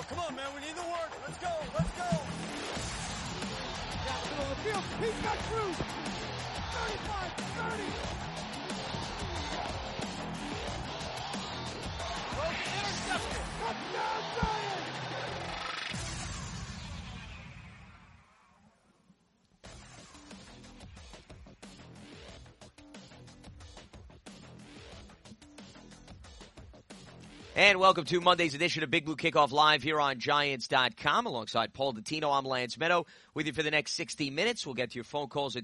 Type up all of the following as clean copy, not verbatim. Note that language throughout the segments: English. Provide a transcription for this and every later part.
Come on, man. We need the work. Let's go. Let's go. Down the middle of the field. He's got Cruz. 35, 30. Intercepted. Touchdown, Giants. And welcome to Monday's edition of Big Blue Kickoff Live here on Giants.com. Alongside Paul Dottino, I'm Lance Meadow with you for the next 60 minutes. We'll get to your phone calls at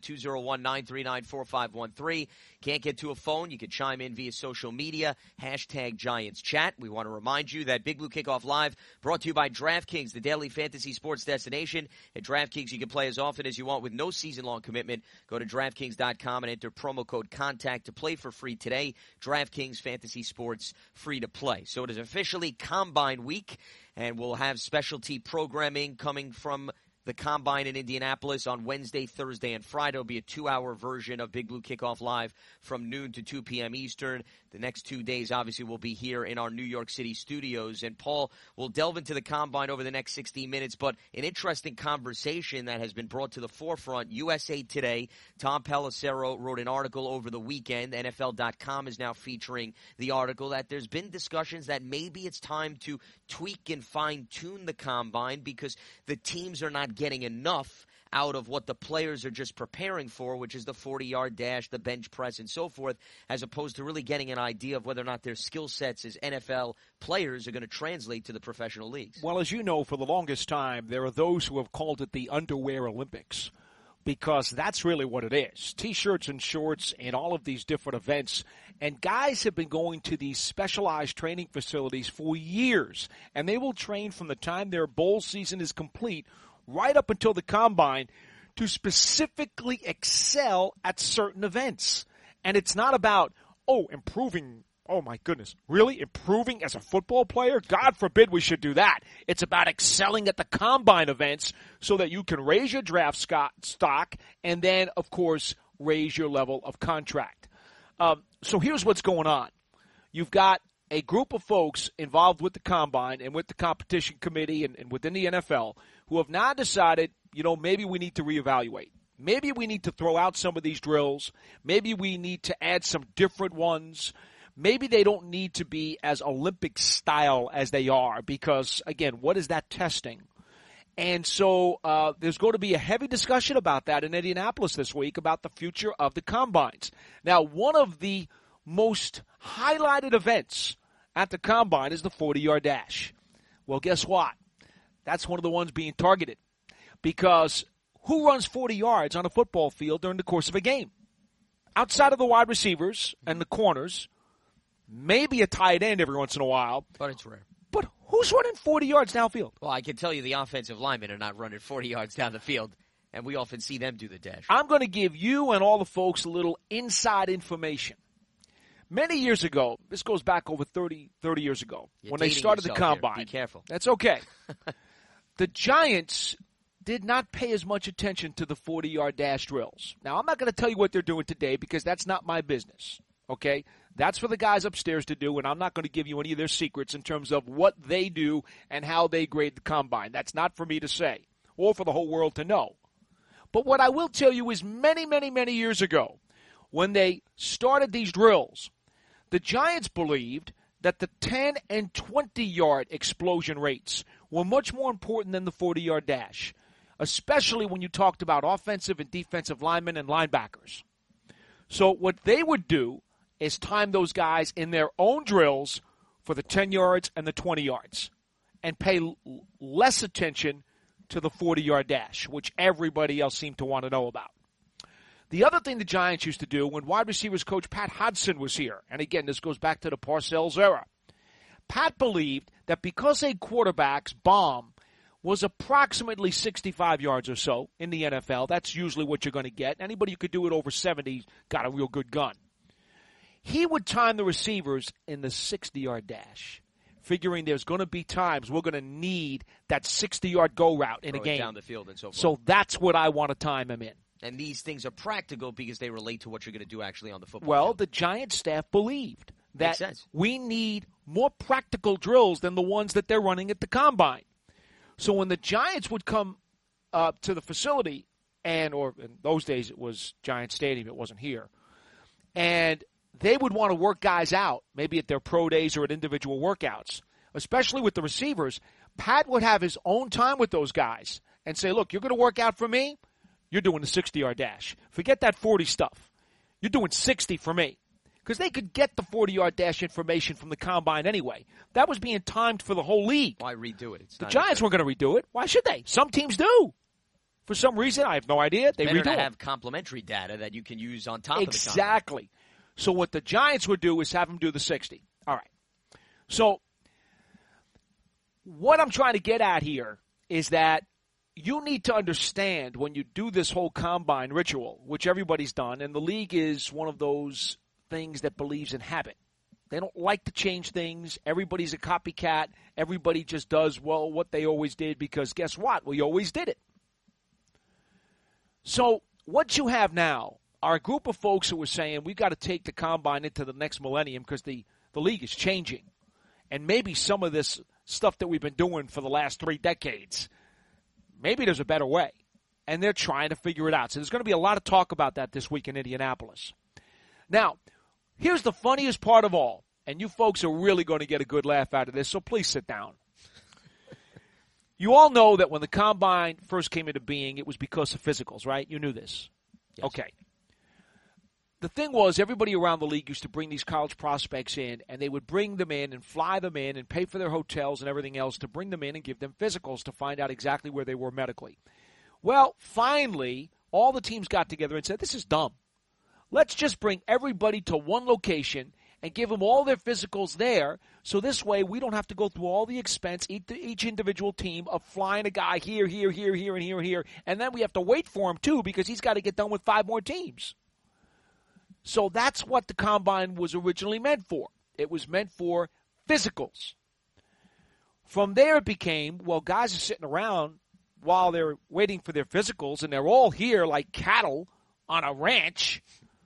201-939-4513. Can't get to a phone, you can chime in via social media, hashtag Giants Chat. We want to remind you that Big Blue Kickoff Live brought to you by DraftKings, the daily fantasy sports destination. At DraftKings, you can play as often as you want with no season-long commitment. Go to DraftKings.com and enter promo code CONTACT to play for free today. DraftKings Fantasy Sports, free to play. So it is officially Combine Week, and we'll have specialty programming coming from the Combine in Indianapolis on Wednesday, Thursday, and Friday. It'll be a 2-hour version of Big Blue Kickoff Live from noon to 2 p.m. Eastern. The next 2 days, obviously, will be here in our New York City studios. And Paul will delve into the Combine over the next 60 minutes. But an interesting conversation that has been brought to the forefront. USA Today, Tom Pelissero wrote an article over the weekend. NFL.com is now featuring the article that there's been discussions that maybe it's time to tweak and fine-tune the Combine because the teams are not getting enough out of what the players are just preparing for, which is the 40-yard dash, the bench press, and so forth, as opposed to really getting an idea of whether or not their skill sets as NFL players are going to translate to the professional leagues. Well, as you know, for the longest time, there are those who have called it the Underwear Olympics, because that's really what it is. T-shirts and shorts and all of these different events. And guys have been going to these specialized training facilities for years, and they will train from the time their bowl season is complete right up until the Combine to specifically excel at certain events. And it's not about, improving. Oh, my goodness. Really? Improving as a football player? God forbid we should do that. It's about excelling at the Combine events so that you can raise your draft stock and then, of course, raise your level of contract. So here's what's going on. You've got a group of folks involved with the Combine and with the competition committee and within the NFL who have now decided, maybe we need to reevaluate. Maybe we need to throw out some of these drills. Maybe we need to add some different ones. Maybe they don't need to be as Olympic style as they are because, again, what is that testing? And so there's going to be a heavy discussion about that in Indianapolis this week about the future of the Combines. Now, one of the most highlighted events at the Combine is the 40-yard dash. Well, guess what? That's one of the ones being targeted because who runs 40 yards on a football field during the course of a game? Outside of the wide receivers and the corners, maybe a tight end every once in a while. But it's rare. But who's running 40 yards downfield? Well, I can tell you the offensive linemen are not running 40 yards down the field, and we often see them do the dash. I'm going to give you and all the folks a little inside information. Many years ago, this goes back over 30 years ago, when they started the Combine. Be careful. That's okay. The Giants did not pay as much attention to the 40-yard dash drills. Now, I'm not going to tell you what they're doing today because that's not my business, okay? That's for the guys upstairs to do, and I'm not going to give you any of their secrets in terms of what they do and how they grade the Combine. That's not for me to say or for the whole world to know. But what I will tell you is many, many, many years ago, when they started these drills, the Giants believed that the 10 and 20-yard explosion rates were much more important than the 40-yard dash, especially when you talked about offensive and defensive linemen and linebackers. So what they would do is time those guys in their own drills for the 10 yards and the 20 yards and pay less attention to the 40-yard dash, which everybody else seemed to want to know about. The other thing the Giants used to do when wide receivers coach Pat Hodgson was here, and again, this goes back to the Parcells era, Pat believed that because a quarterback's bomb was approximately 65 yards or so in the NFL, that's usually what you're going to get. Anybody who could do it over 70 got a real good gun. He would time the receivers in the 60-yard dash, figuring there's going to be times we're going to need that 60-yard go route in a game. Down the field and so forth. So that's what I want to time him in. And these things are practical because they relate to what you're going to do actually on the football field. field. The Giants staff believed that we need more practical drills than the ones that they're running at the Combine. So when the Giants would come to the facility, or in those days it was Giant Stadium, it wasn't here, and they would want to work guys out, maybe at their pro days or at individual workouts, especially with the receivers, Pat would have his own time with those guys and say, look, you're going to work out for me, you're doing the 60-yard dash. Forget that 40 stuff. You're doing 60 for me. Because they could get the 40-yard dash information from the combine anyway. That was being timed for the whole league. Why redo it? The Giants weren't going to redo it. Why should they? Some teams do. For some reason, I have no idea. They better redo to it. have complementary data that you can use on top of the combine. Exactly. So what the Giants would do is have them do the 60. All right. So what I'm trying to get at here is that you need to understand when you do this whole combine ritual, which everybody's done, and the league is one of those things that believes in habit. They don't like to change things. Everybody's a copycat. Everybody just does, well, what they always did because guess what? We always did it. So what you have now are a group of folks who are saying we've got to take the combine into the next millennium because the league is changing. And maybe some of this stuff that we've been doing for the last 3 decades, maybe there's a better way. And they're trying to figure it out. So there's going to be a lot of talk about that this week in Indianapolis. Now, here's the funniest part of all. And you folks are really going to get a good laugh out of this, so please sit down. You all know that when the combine first came into being, it was because of physicals, right? You knew this. Yes. Okay. The thing was, everybody around the league used to bring these college prospects in, and they would bring them in and fly them in and pay for their hotels and everything else to bring them in and give them physicals to find out exactly where they were medically. Well, finally, all the teams got together and said, this is dumb. Let's just bring everybody to one location and give them all their physicals there, so this way we don't have to go through all the expense, each individual team, of flying a guy here, and here, and then we have to wait for him, too, because he's got to get done with 5 more teams. So that's what the combine was originally meant for. It was meant for physicals. From there it became, well, guys are sitting around while they're waiting for their physicals, and they're all here like cattle on a ranch.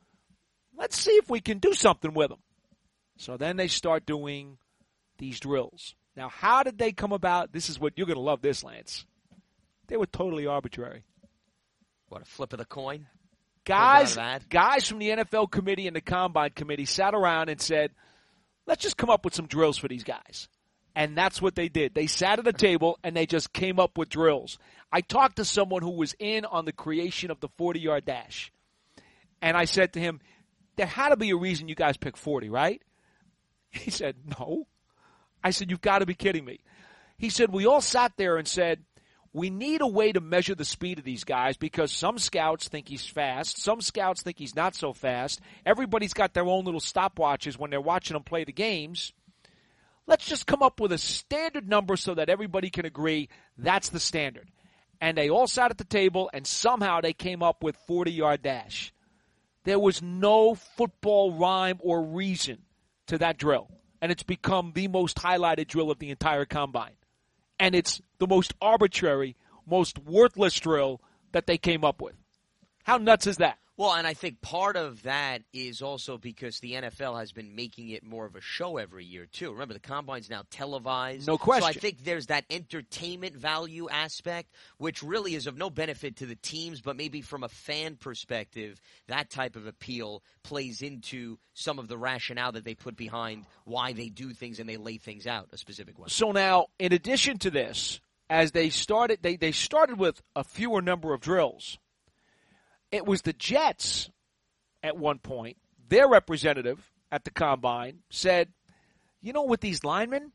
Let's see if we can do something with them. So then they start doing these drills. Now, how did they come about? This is what you're going to love this, Lance. They were totally arbitrary. What, a flip of the coin? Guys from the NFL committee and the Combine committee sat around and said, let's just come up with some drills for these guys. And that's what they did. They sat at a table and they just came up with drills. I talked to someone who was in on the creation of the 40-yard dash. And I said to him, there had to be a reason you guys picked 40, right? He said, no. I said, you've got to be kidding me. He said, we all sat there and said, we need a way to measure the speed of these guys because some scouts think he's fast. Some scouts think he's not so fast. Everybody's got their own little stopwatches when they're watching them play the games. Let's just come up with a standard number so that everybody can agree that's the standard. And they all sat at the table, and somehow they came up with 40-yard dash. There was no football rhyme or reason to that drill. And it's become the most highlighted drill of the entire combine. And it's the most arbitrary, most worthless drill that they came up with. How nuts is that? Well, and I think part of that is also because the NFL has been making it more of a show every year, too. Remember, the Combine's now televised. No question. So I think there's that entertainment value aspect, which really is of no benefit to the teams, but maybe from a fan perspective, that type of appeal plays into some of the rationale that they put behind why they do things and they lay things out a specific way. So now, in addition to this, as they started, they started with a fewer number of drills. It was the Jets at one point, their representative at the Combine said, you know, with these linemen,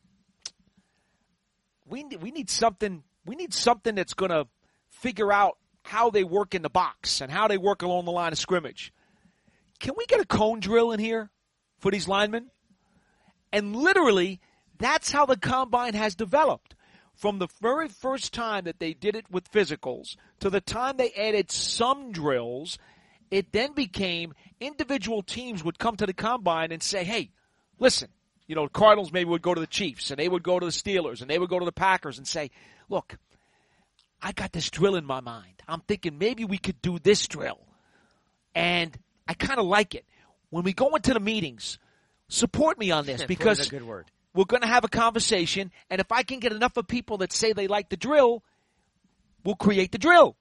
we need something that's going to figure out how they work in the box and how they work along the line of scrimmage. Can we get a cone drill in here for these linemen? And literally, that's how the Combine has developed. From the very first time that they did it with physicals to the time they added some drills, it then became individual teams would come to the Combine and say, hey, listen, you know, the Cardinals maybe would go to the Chiefs, and they would go to the Steelers, and they would go to the Packers and say, look, I got this drill in my mind. I'm thinking maybe we could do this drill. And I kind of like it. When we go into the meetings, support me on this because a good word. we're going to have a conversation, and if I can get enough of people that say they like the drill, we'll create the drill.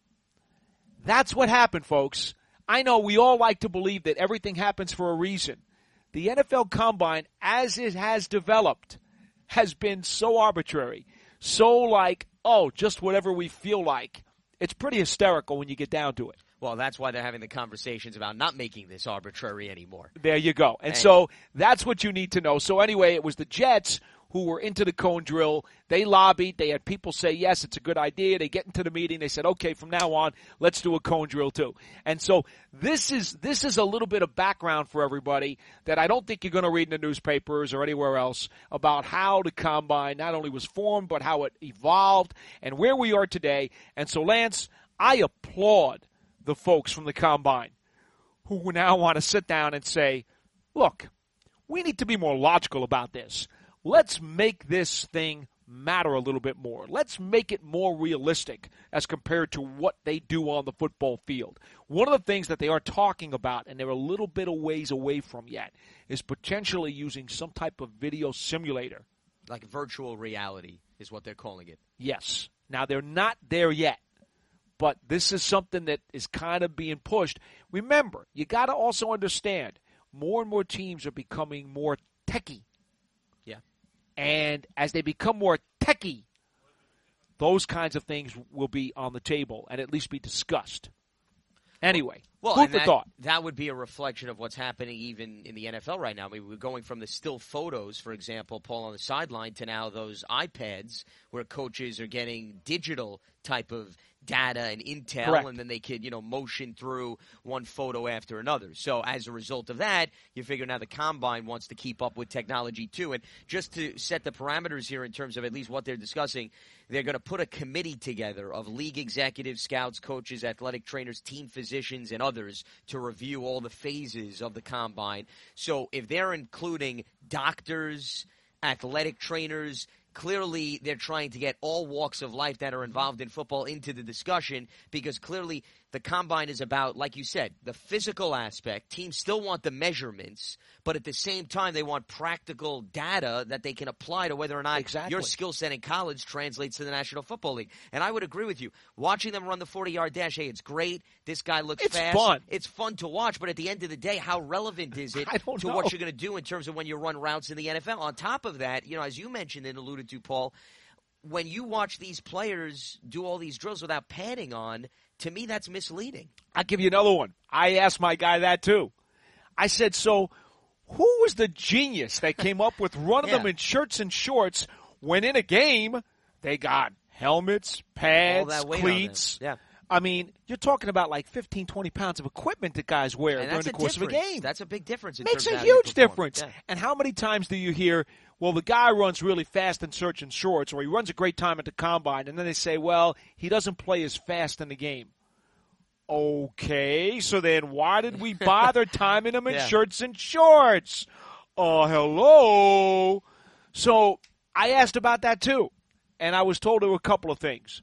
That's what happened, folks. I know we all like to believe that everything happens for a reason. The NFL Combine, as it has developed, has been so arbitrary, so like, oh, just whatever we feel like. It's pretty hysterical when you get down to it. Well, that's why they're having the conversations about not making this arbitrary anymore. There you go. And so that's what you need to know. So anyway, it was the Jets who were into the cone drill. They lobbied. They had people say, yes, it's a good idea. They get into the meeting. They said, okay, from now on, let's do a cone drill too. And so this is a little bit of background for everybody that I don't think you're going to read in the newspapers or anywhere else about how the Combine not only was formed, but how it evolved and where we are today. And so, Lance, I applaud the folks from the Combine who now want to sit down and say, look, we need to be more logical about this. Let's make this thing matter a little bit more. Let's make it more realistic as compared to what they do on the football field. One of the things that they are talking about, and they're a little bit of ways away from yet, is potentially using some type of video simulator. Like virtual reality is what they're calling it. Yes. Now, they're not there yet. But this is something that is kind of being pushed. Remember, you got to also understand, more and more teams are becoming more techie. Yeah. And as they become more techie, those kinds of things will be on the table and at least be discussed. Anyway, food for thought. That would be a reflection of what's happening even in the NFL right now. I mean, we're going from the still photos, for example, Paul, on the sideline, to now those iPads where coaches are getting digital type of data and intel. Correct. And then they could, motion through one photo after another. So as a result of that, you figure now the Combine wants to keep up with technology too. And just to set the parameters here in terms of at least what they're discussing, they're going to put a committee together of league executives, scouts, coaches, athletic trainers, team physicians, and others to review all the phases of the Combine. So if they're including doctors, athletic trainers, clearly they're trying to get all walks of life that are involved in football into the discussion, because clearly the Combine is about, like you said, the physical aspect. Teams still want the measurements, but at the same time they want practical data that they can apply to whether or not your skill set in college translates to the National Football League. And I would agree with you. Watching them run the 40-yard dash, hey, it's great. This guy looks fast. It's fun. It's fun to watch, but at the end of the day, how relevant is it to what you're going to do in terms of when you run routes in the NFL? On top of that, as you mentioned and alluded to, Paul, when you watch these players do all these drills without padding on, to me, that's misleading. I'll give you another one. I asked my guy that, too. I said, so who was the genius that came up with running them in shirts and shorts when in a game they got helmets, pads, cleats? Yeah. I mean, you're talking about like 15, 20 pounds of equipment that guys wear during the course of a game. That's a big difference. Makes a huge difference. Yeah. And how many times do you hear, well, the guy runs really fast in shirts and shorts, or he runs a great time at the Combine, and then they say, well, he doesn't play as fast in the game. Okay, so then why did we bother timing him in shirts and shorts? Hello. So I asked about that too, and I was told there were a couple of things.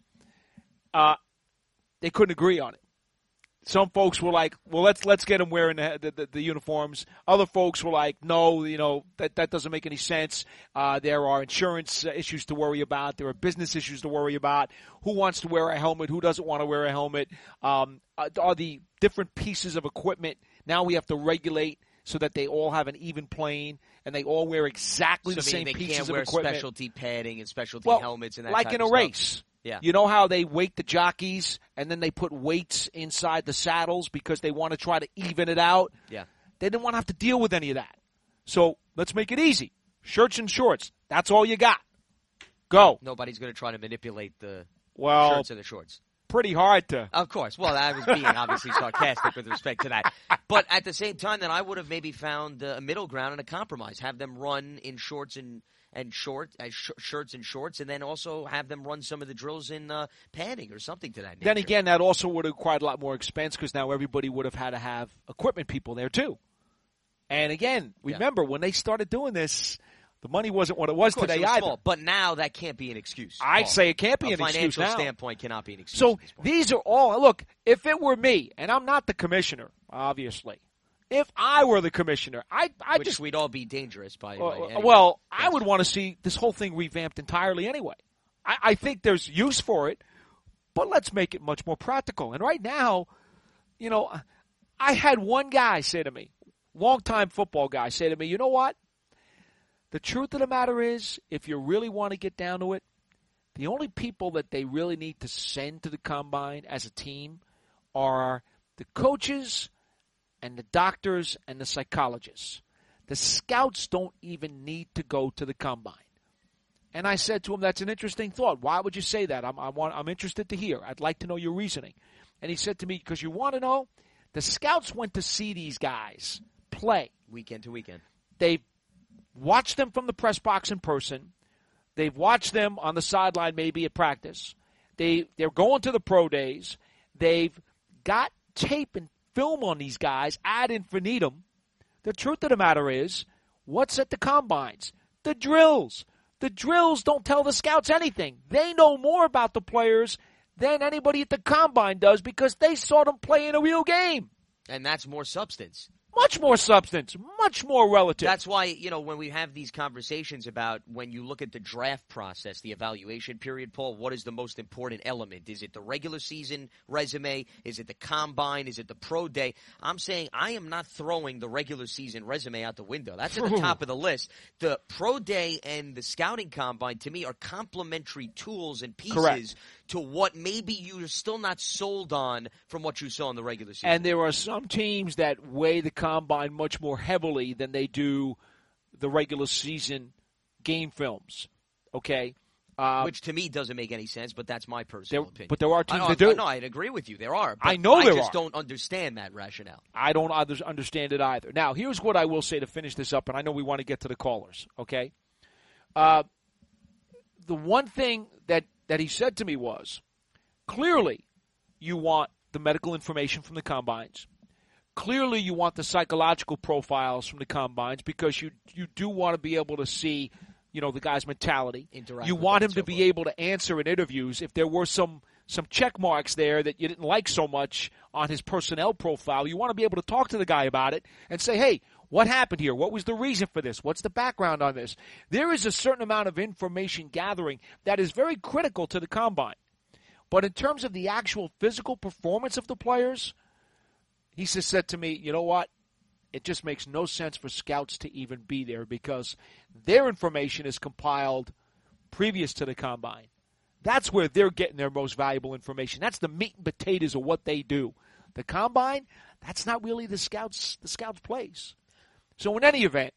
They couldn't agree on it. Some folks were like, well, let's get them wearing the uniforms. Other folks were like, no, that doesn't make any sense. There are insurance issues to worry about. There are business issues to worry about. Who wants to wear a helmet? Who doesn't want to wear a helmet? Are the different pieces of equipment, now we have to regulate so that they all have an even plane and they all wear exactly the same pieces of equipment. So they can't wear specialty padding and specialty helmets and that like type in of a race. Yeah. You know how they weight the jockeys and then they put weights inside the saddles because they want to try to even it out? Yeah. They didn't want to have to deal with any of that. So let's make it easy. Shirts and shorts. That's all you got. Go. Nobody's going to try to manipulate the shirts or the shorts. Pretty hard to. Of course. Well, I was being obviously sarcastic with respect to that. But at the same time, then I would have maybe found a middle ground and a compromise. Have them run in shorts and shirts and shorts, and then also have them run some of the drills in padding or something to that nature. Then again, that also would have required a lot more expense because now everybody would have had to have equipment people there too. And again, remember, when they started doing this, the money wasn't what it was today either. Small, but now that can't be an excuse. I'd say it can't be an excuse now. A financial standpoint cannot be an excuse. So these are all, look, if it were me, and I'm not the commissioner, obviously, If I were the commissioner, Which we'd all be dangerous by. Well, I would want to see this whole thing revamped entirely anyway. I think there's use for it, but let's make it much more practical. And right now, I had one guy say to me, longtime football guy, say to me, you know what? The truth of the matter is, if you really want to get down to it, the only people that they really need to send to the combine as a team are the coaches and the doctors and the psychologists. The scouts don't even need to go to the combine. And I said to him, that's an interesting thought. Why would you say that? I'm interested to hear. I'd like to know your reasoning. And he said to me, because you want to know, the scouts went to see these guys play. Weekend to weekend. They've watched them from the press box in person. They've watched them on the sideline maybe at practice. They're going to the pro days. They've got tape and film on these guys ad infinitum. The truth of the matter is, what's at the combines? The drills. The drills don't tell the scouts anything. They know more about the players than anybody at the combine does because they saw them play in a real game. And that's more substance. Much more substance, much more relative. That's why, when we have these conversations about when you look at the draft process, the evaluation period, Paul, what is the most important element? Is it the regular season resume? Is it the combine? Is it the pro day? I'm saying I am not throwing the regular season resume out the window. That's at the top of the list. The pro day and the scouting combine, to me, are complementary tools and pieces Correct. to what maybe you're still not sold on from what you saw in the regular season. And there are some teams that weigh the combine much more heavily than they do the regular season game films. Okay? Which to me doesn't make any sense, but that's my personal opinion. But there are teams that do. No, I'd agree with you. There are. But I know there are. I just don't understand that rationale. I don't understand it either. Now, here's what I will say to finish this up, and I know we want to get to the callers, okay? The one thing that he said to me was, clearly you want the medical information from the combines. Clearly you want the psychological profiles from the combines because you do want to be able to see, the guy's mentality. Interact you with want them him to be able to answer in interviews if there were some check marks there that you didn't like so much on his personnel profile. You want to be able to talk to the guy about it and say, hey, what happened here? What was the reason for this? What's the background on this? There is a certain amount of information gathering that is very critical to the combine. But in terms of the actual physical performance of the players, he just said to me, you know what? It just makes no sense for scouts to even be there because their information is compiled previous to the combine. That's where they're getting their most valuable information. That's the meat and potatoes of what they do. The combine, that's not really the scouts' place. So in any event,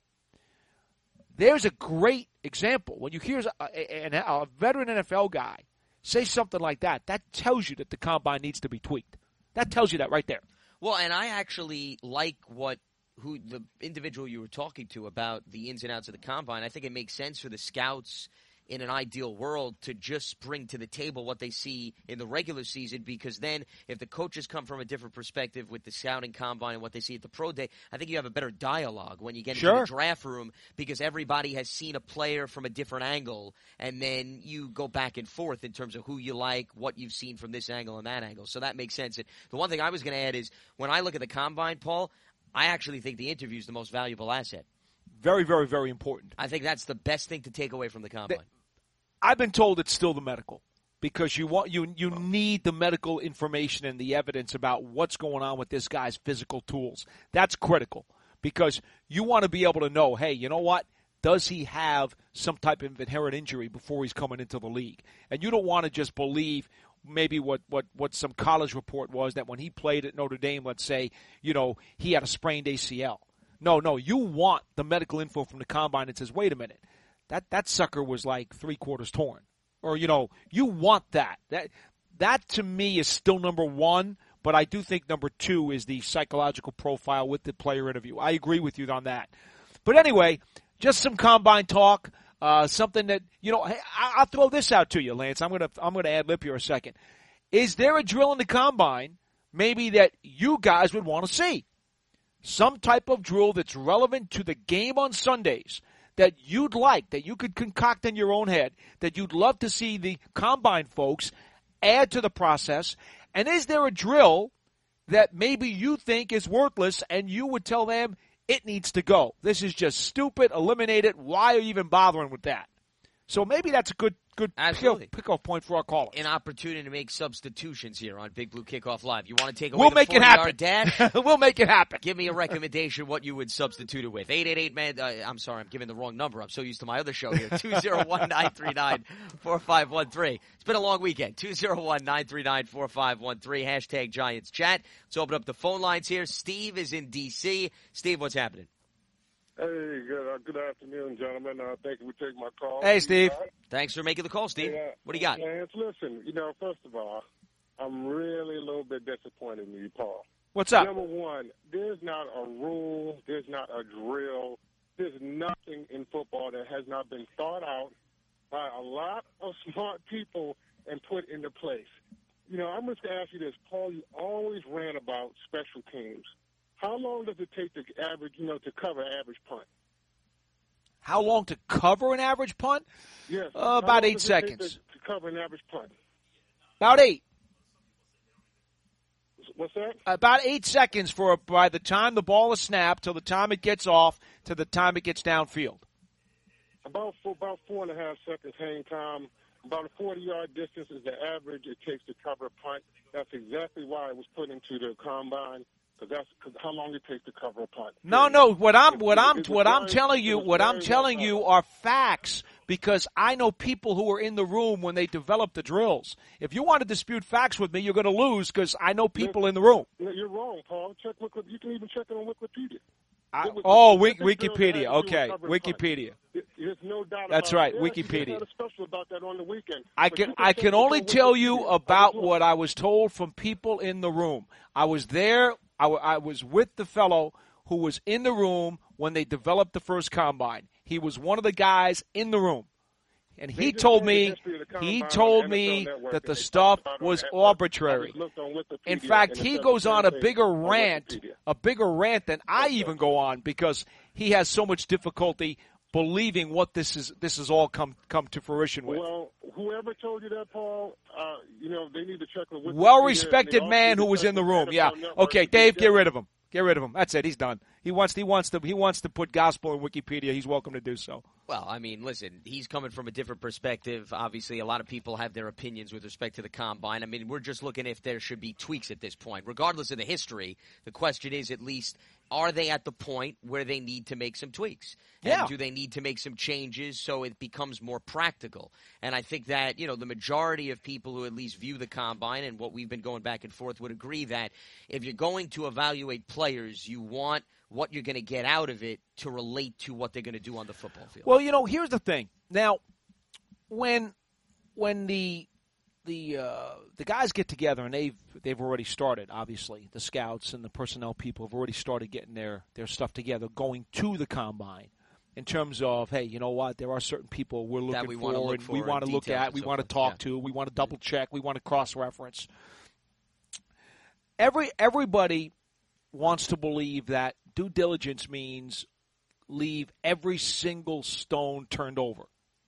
there's a great example. When you hear a veteran NFL guy say something like that, that tells you that the combine needs to be tweaked. That tells you that right there. Well, and I actually like who the individual you were talking to about the ins and outs of the combine. I think it makes sense for the scouts in an ideal world to just bring to the table what they see in the regular season, because then if the coaches come from a different perspective with the scouting combine and what they see at the pro day, I think you have a better dialogue when you get into the draft room because everybody has seen a player from a different angle, and then you go back and forth in terms of who you like, what you've seen from this angle and that angle. So that makes sense. And the one thing I was going to add is when I look at the combine, Paul, I actually think the interview is the most valuable asset. Very, very, very important. I think that's the best thing to take away from the combine. I've been told it's still the medical because you need the medical information and the evidence about what's going on with this guy's physical tools. That's critical because you want to be able to know, hey, you know what? Does he have some type of inherent injury before he's coming into the league? And you don't want to just believe maybe what some college report was that when he played at Notre Dame, let's say, he had a sprained ACL. No, you want the medical info from the combine that says, wait a minute. That sucker was like 3/4 torn. Or, you want that. That to me is still number one, but I do think number two is the psychological profile with the player interview. I agree with you on that. But anyway, just some combine talk, something that, hey, I'll throw this out to you, Lance. I'm gonna ad lib here a second. Is there a drill in the combine maybe that you guys would want to see? Some type of drill that's relevant to the game on Sundays that you'd like, that you could concoct in your own head, that you'd love to see the combine folks add to the process? And is there a drill that maybe you think is worthless, and you would tell them it needs to go. This is just stupid. Eliminate it. Why are you even bothering with that? So maybe that's a good pick-off point for our callers. An opportunity to make substitutions here on Big Blue Kickoff Live. You want to take away the 40-yard dash? We'll make it happen. Give me a recommendation what you would substitute it with. 888-man. I'm sorry, I'm giving the wrong number. I'm so used to my other show here. 201-939-4513. It's been a long weekend. 201-939-4513. Hashtag Giants Chat. Let's open up the phone lines here. Steve is in D.C. Steve, what's happening? Hey, good afternoon, gentlemen. Thank you for taking my call. Hey, Steve. Thanks for making the call, Steve. Hey, what do you got? Lance, listen, first of all, I'm really a little bit disappointed in you, Paul. What's up? Number one, there's not a rule, there's not a drill, there's nothing in football that has not been thought out by a lot of smart people and put into place. I'm just going to ask you this, Paul, you always ran about special teams. How long does it take to cover an average punt? How long to cover an average punt? Yes. About 8 seconds. To cover an average punt? About 8. What's that? About 8 seconds by the time the ball is snapped till the time it gets off to the time it gets downfield. About 4.5 seconds hang time. About a 40-yard distance is the average it takes to cover a punt. That's exactly why it was put into the combine. Because that's how long it takes to cover a punt. No. What I'm telling you are facts, because I know people who were in the room when they developed the drills. If you want to dispute facts with me, you're going to lose, because I know people in the room. No, you're wrong, Paul. You can even check it on Wikipedia. Wikipedia. Okay, Wikipedia. There's no doubt. That's about right, it. Wikipedia. There's nothing special about that on the weekend. I can only tell you about what I was told from people in the room. I was there. I was with the fellow who was in the room when they developed the first combine. He was one of the guys in the room. And he told me that the stuff was arbitrary. In fact, he goes on a bigger rant than I even go on, because he has so much difficulty believing what this is all come to fruition with. Well, whoever told you that, Paul, they need to check with Wikipedia. Well-respected man who was in the room. Yeah. Okay, Dave, get rid of him. Get rid of him. That's it. He's done. He wants to put gospel in Wikipedia. He's welcome to do so. Well, I mean, listen, he's coming from a different perspective. Obviously, a lot of people have their opinions with respect to the combine. I mean, we're just looking if there should be tweaks at this point. Regardless of the history, the question is, at least, are they at the point where they need to make some tweaks? Yeah. And do they need to make some changes so it becomes more practical? And I think that, the majority of people who at least view the combine and what we've been going back and forth would agree that if you're going to evaluate players, you want what you're going to get out of it to relate to what they're going to do on the football field. Well, here's the thing. Now, when the guys get together, and they've already started, obviously, the scouts and the personnel people have already started getting their stuff together, going to the combine, in terms of, hey, you know what, there are certain people we're looking for, and we want to look at, we want to talk to, we want to double check, we want to cross-reference. Everybody wants to believe that due diligence means leave every single stone turned over.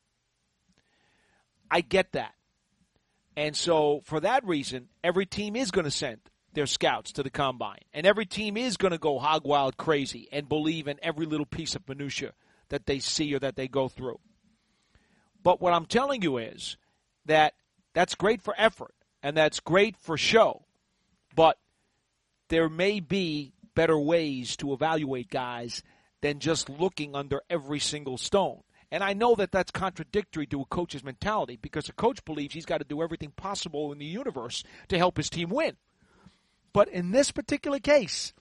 I get that. And so for that reason, every team is going to send their scouts to the combine. And every team is going to go hog wild crazy and believe in every little piece of minutia that they see or that they go through. But what I'm telling you is that that's great for effort and that's great for show. But there may be better ways to evaluate guys than just looking under every single stone. And I know that that's contradictory to a coach's mentality, because a coach believes he's got to do everything possible in the universe to help his team win. But in this particular case,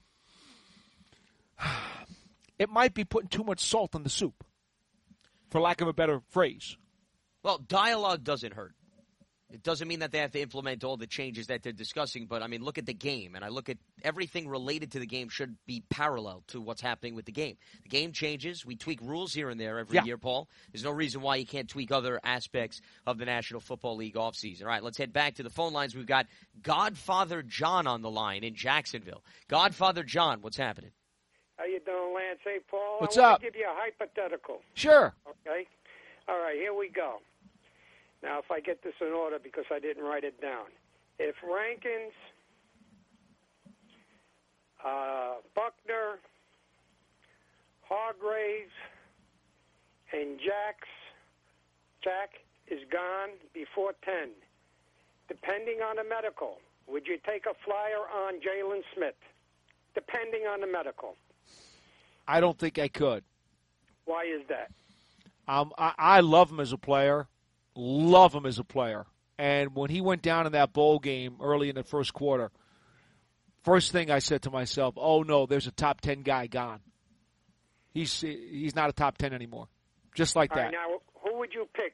it might be putting too much salt on the soup, for lack of a better phrase. Well, dialogue doesn't hurt. It doesn't mean that they have to implement all the changes that they're discussing, but, I mean, look at the game, and I look at everything related to the game should be parallel to what's happening with the game. The game changes. We tweak rules here and there every year, Paul. There's no reason why you can't tweak other aspects of the National Football League offseason. All right, let's head back to the phone lines. We've got Godfather John on the line in Jacksonville. Godfather John, what's happening? How you doing, Lance? Hey, Paul. What's I want up? to give you a hypothetical. Sure. Okay? All right, here we go. Now, if I get this in order, because I didn't write it down. If Rankins Buckner, Hargraves, and Jack is gone before 10. Depending on the medical, would you take a flyer on Jalen Smith? Depending on the medical. I don't think I could. Why is that? I love him as a player. Love him as a player. And when he went down in that bowl game early in the first quarter, first thing I said to myself, oh, no, there's a top 10 guy gone. He's not a top 10 anymore. Just like that. All right, now, who would you pick?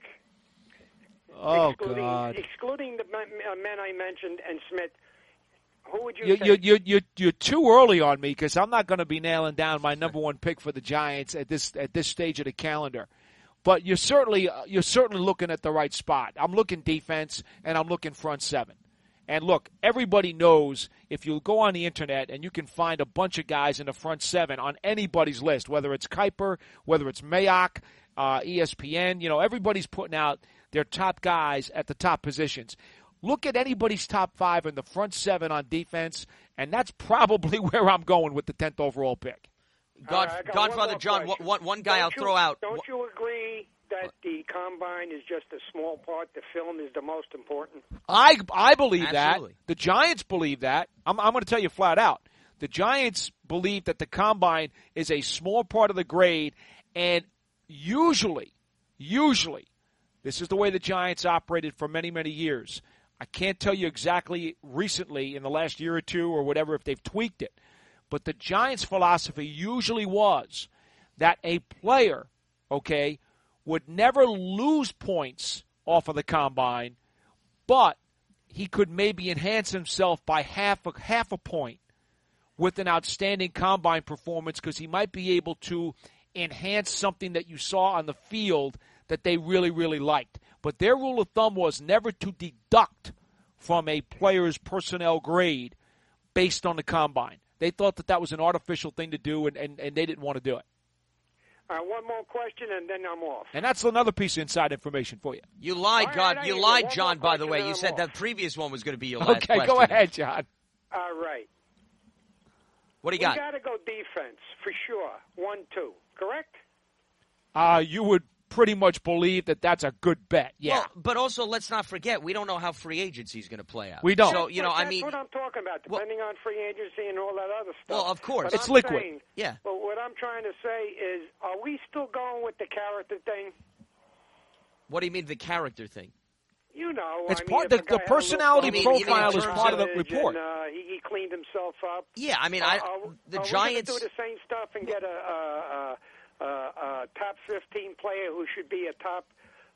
Oh, God. Excluding the men I mentioned and Smith, who would you take? You're too early on me because I'm not going to be nailing down my number one pick for the Giants at this stage of the calendar. But you're certainly looking at the right spot. I'm looking defense, and I'm looking front seven. And look, everybody knows if you go on the internet and you can find a bunch of guys in the front seven on anybody's list, whether it's Kuiper, whether it's Mayock, ESPN, everybody's putting out their top guys at the top positions. Look at anybody's top 5 in the front 7 on defense, and that's probably where I'm going with the 10th overall pick. Godfather John, one guy I'll throw out. Don't you agree that the combine is just a small part? The film is the most important? I believe Absolutely. that. The Giants believe that. I'm going to tell you flat out. The Giants believe that the combine is a small part of the grade, and usually, this is the way the Giants operated for many, many years. I can't tell you exactly recently in the last year or two or whatever if they've tweaked it. But the Giants' philosophy usually was that a player, would never lose points off of the combine, but he could maybe enhance himself by half a point with an outstanding combine performance because he might be able to enhance something that you saw on the field that they really, really liked. But their rule of thumb was never to deduct from a player's personnel grade based on the combine. They thought that was an artificial thing to do, and they didn't want to do it. All right, one more question, and then I'm off. And that's another piece of inside information for you. You lied, You lied, John, by the way. You said that previous one was going to be your last question. Okay, go ahead, John. All right. What do you got? We got to go defense, for sure. 1-2, correct? You would pretty much believe that that's a good bet, yeah. Well, but also, let's not forget, we don't know how free agency is going to play out. We don't. So, that's what I'm talking about, depending on free agency and all that other stuff. Well, of course. It's liquid. Yeah. But what I'm trying to say is, are we still going with the character thing? What do you mean, the character thing? It's part the personality profile is part of the report. And, he cleaned himself up. Yeah, I mean, the Giants. Are we going to do the same stuff and get a top 15 player who should be a top,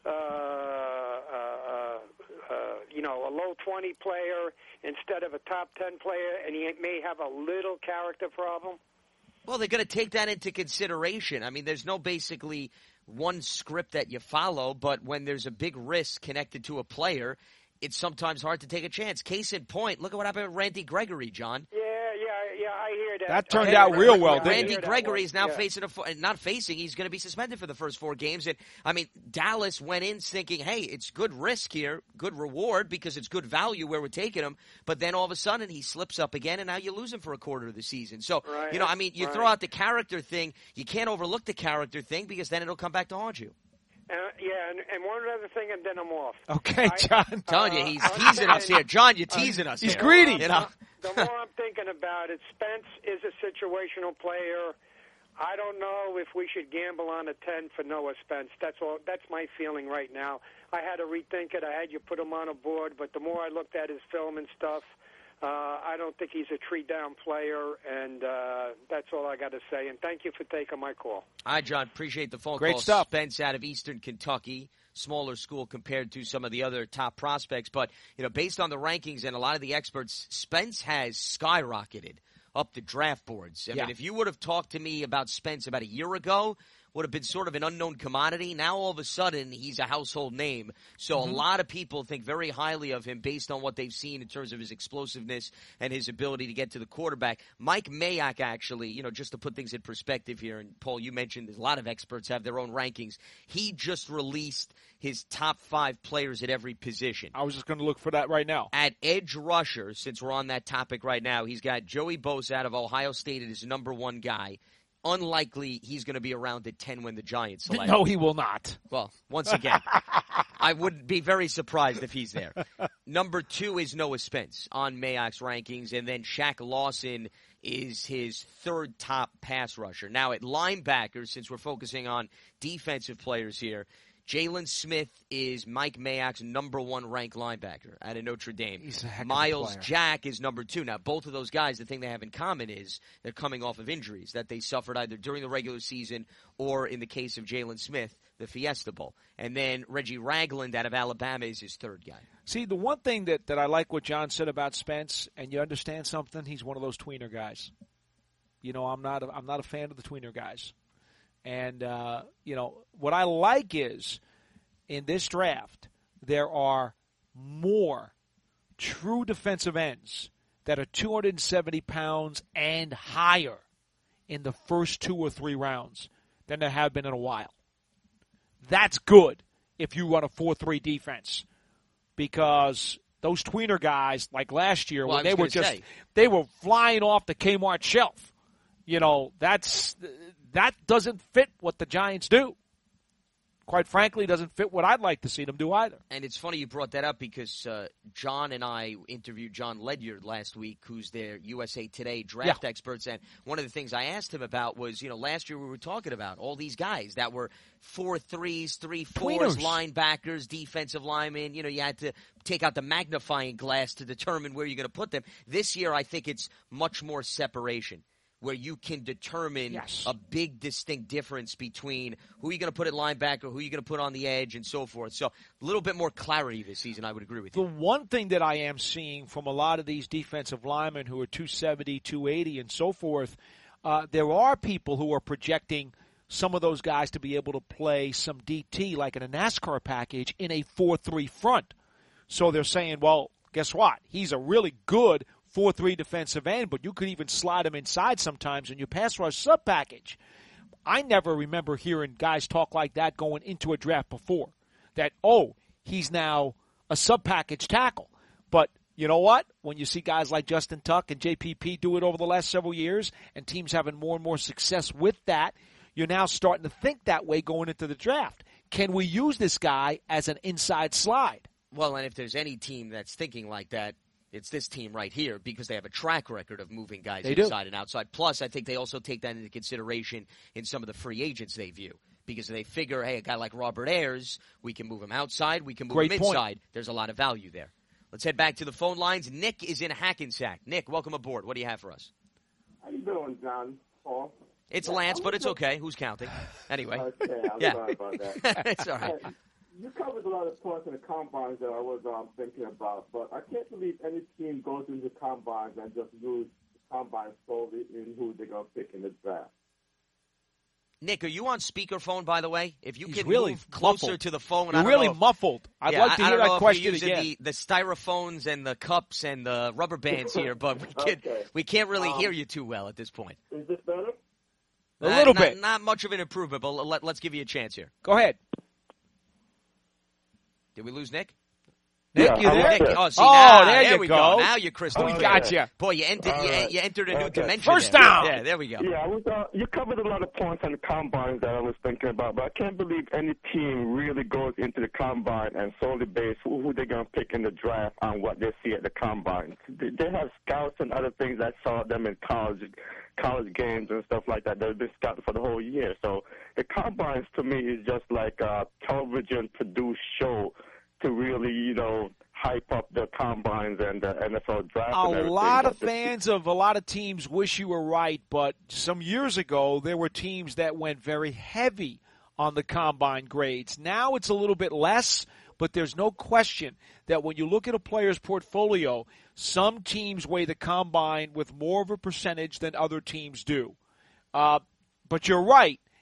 a low 20 player instead of a top 10 player, and he may have a little character problem? Well, they're going to take that into consideration. I mean, there's no basically one script that you follow, but when there's a big risk connected to a player, it's sometimes hard to take a chance. Case in point, look at what happened with Randy Gregory, John. Yeah, I hear that. That turned out real well, didn't it? Randy Gregory is now he's going to be suspended for the first 4 games. And, I mean, Dallas went in thinking, hey, it's good risk here, good reward because it's good value where we're taking him. But then all of a sudden he slips up again, and now you lose him for a quarter of the season. So, throw out the character thing. You can't overlook the character thing because then it'll come back to haunt you. And one other thing, and then I'm off. Okay, John. I'm telling you, he's teasing us here. John, you're teasing us. He's greedy. The more I'm thinking about it, Spence is a situational player. I don't know if we should gamble on a 10 for Noah Spence. That's all. That's my feeling right now. I had to rethink it. I had you put him on a board, but the more I looked at his film and stuff, I don't think he's a tree-down player, and that's all I got to say. And thank you for taking my call. All right, John. Appreciate the phone call. Great stuff. Spence out of Eastern Kentucky, smaller school compared to some of the other top prospects. But, based on the rankings and a lot of the experts, Spence has skyrocketed up the draft boards. I mean, if you would have talked to me about Spence about a year ago, would have been sort of an unknown commodity. Now all of a sudden he's a household name. So a lot of people think very highly of him based on what they've seen in terms of his explosiveness and his ability to get to the quarterback. Mike Mayock, actually, just to put things in perspective here, and Paul, you mentioned a lot of experts have their own rankings. He just released his top 5 players at every position. I was just going to look for that right now. At edge rusher, since we're on that topic right now, he's got Joey Bosa out of Ohio State as his number 1 guy. Unlikely he's going to be around at 10 when the Giants select. No, he will not. Well, once again, I would be very surprised if he's there. Number 2 is Noah Spence on Mayock's rankings, and then Shaq Lawson is his 3rd top pass rusher. Now, at linebackers, since we're focusing on defensive players here, Jalen Smith is Mike Mayock's number 1 ranked linebacker out of Notre Dame. He's a heck of a Miles player. Jack is number 2. Now, both of those guys, the thing they have in common is they're coming off of injuries that they suffered either during the regular season or, in the case of Jalen Smith, the Fiesta Bowl. And then Reggie Ragland out of Alabama is his 3rd guy. See, the one thing that I like what John said about Spence, and you understand something, he's one of those tweener guys. I'm not a fan of the tweener guys. And, what I like is in this draft, there are more true defensive ends that are 270 pounds and higher in the first 2 or 3 rounds than there have been in a while. That's good if you run a 4-3 defense, because those tweener guys, like last year, when they were flying off the Kmart shelf, that doesn't fit what the Giants do. Quite frankly, doesn't fit what I'd like to see them do either. And it's funny you brought that up because John and I interviewed John Ledyard last week, who's their USA Today draft experts. And one of the things I asked him about was, last year we were talking about all these guys that were 4-3s, 3-4s, linebackers, defensive linemen. You had to take out the magnifying glass to determine where you're going to put them. This year, I think it's much more separation, where you can determine a big distinct difference between who you're going to put at linebacker, who you're going to put on the edge, and so forth. So a little bit more clarity this season, I would agree with you. The one thing that I am seeing from a lot of these defensive linemen who are 270, 280, and so forth, there are people who are projecting some of those guys to be able to play some DT, like in a NASCAR package, in a 4-3 front. So they're saying, well, guess what? He's a really good 4-3 defensive end, but you could even slide him inside sometimes in your pass rush sub package. I never remember hearing guys talk like that going into a draft before. That, he's now a sub package tackle. But you know what? When you see guys like Justin Tuck and JPP do it over the last several years, and teams having more and more success with that, you're now starting to think that way going into the draft. Can we use this guy as an inside slide? Well, and if there's any team that's thinking like that, it's this team right here, because they have a track record of moving guys inside and outside. Plus, I think they also take that into consideration in some of the free agents they view, because they figure, hey, a guy like Robert Ayers, we can move him outside, we can move him inside. There's a lot of value there. Let's head back to the phone lines. Nick is in Hackensack. Nick, welcome aboard. What do you have for us? How you doing, John? Paul? It's Lance, but it's okay. Who's counting? Anyway. Okay, I'm sorry about that. It's all right. You covered a lot of points in the combines that I was thinking about, but I can't believe any team goes into the combines and just use the combines solely in who they're going to pick in the draft. Nick, are you on speakerphone, by the way? If you He's can really move closer muffled. to the phone. You're really muffled. I'd like to hear that question again. again. The styrophones and the cups and the rubber bands here, but we can't really hear you too well at this point. Is this better? A little bit. Not much of an improvement, but let's give you a chance here. Go ahead. Did we lose Nick? Nick, you there? Nick, there you we go. Now you're crystal We clear. got you. Boy, you entered a new dimension. First there. down. Yeah, there we go. Yeah, you covered a lot of points on the combines that I was thinking about, but I can't believe any team really goes into the combine and solely base who they're going to pick in the draft on what they see at the combine. They have scouts and other things that saw them in college games and stuff like that. They've been scouted for the whole year. So the combines, to me, is just like a television-produced show to really, hype up the combines and the NFL draft. A lot of fans of a lot of teams wish you were right, but some years ago there were teams that went very heavy on the combine grades. Now it's a little bit less, but there's no question that when you look at a player's portfolio, some teams weigh the combine with more of a percentage than other teams do. But you're right.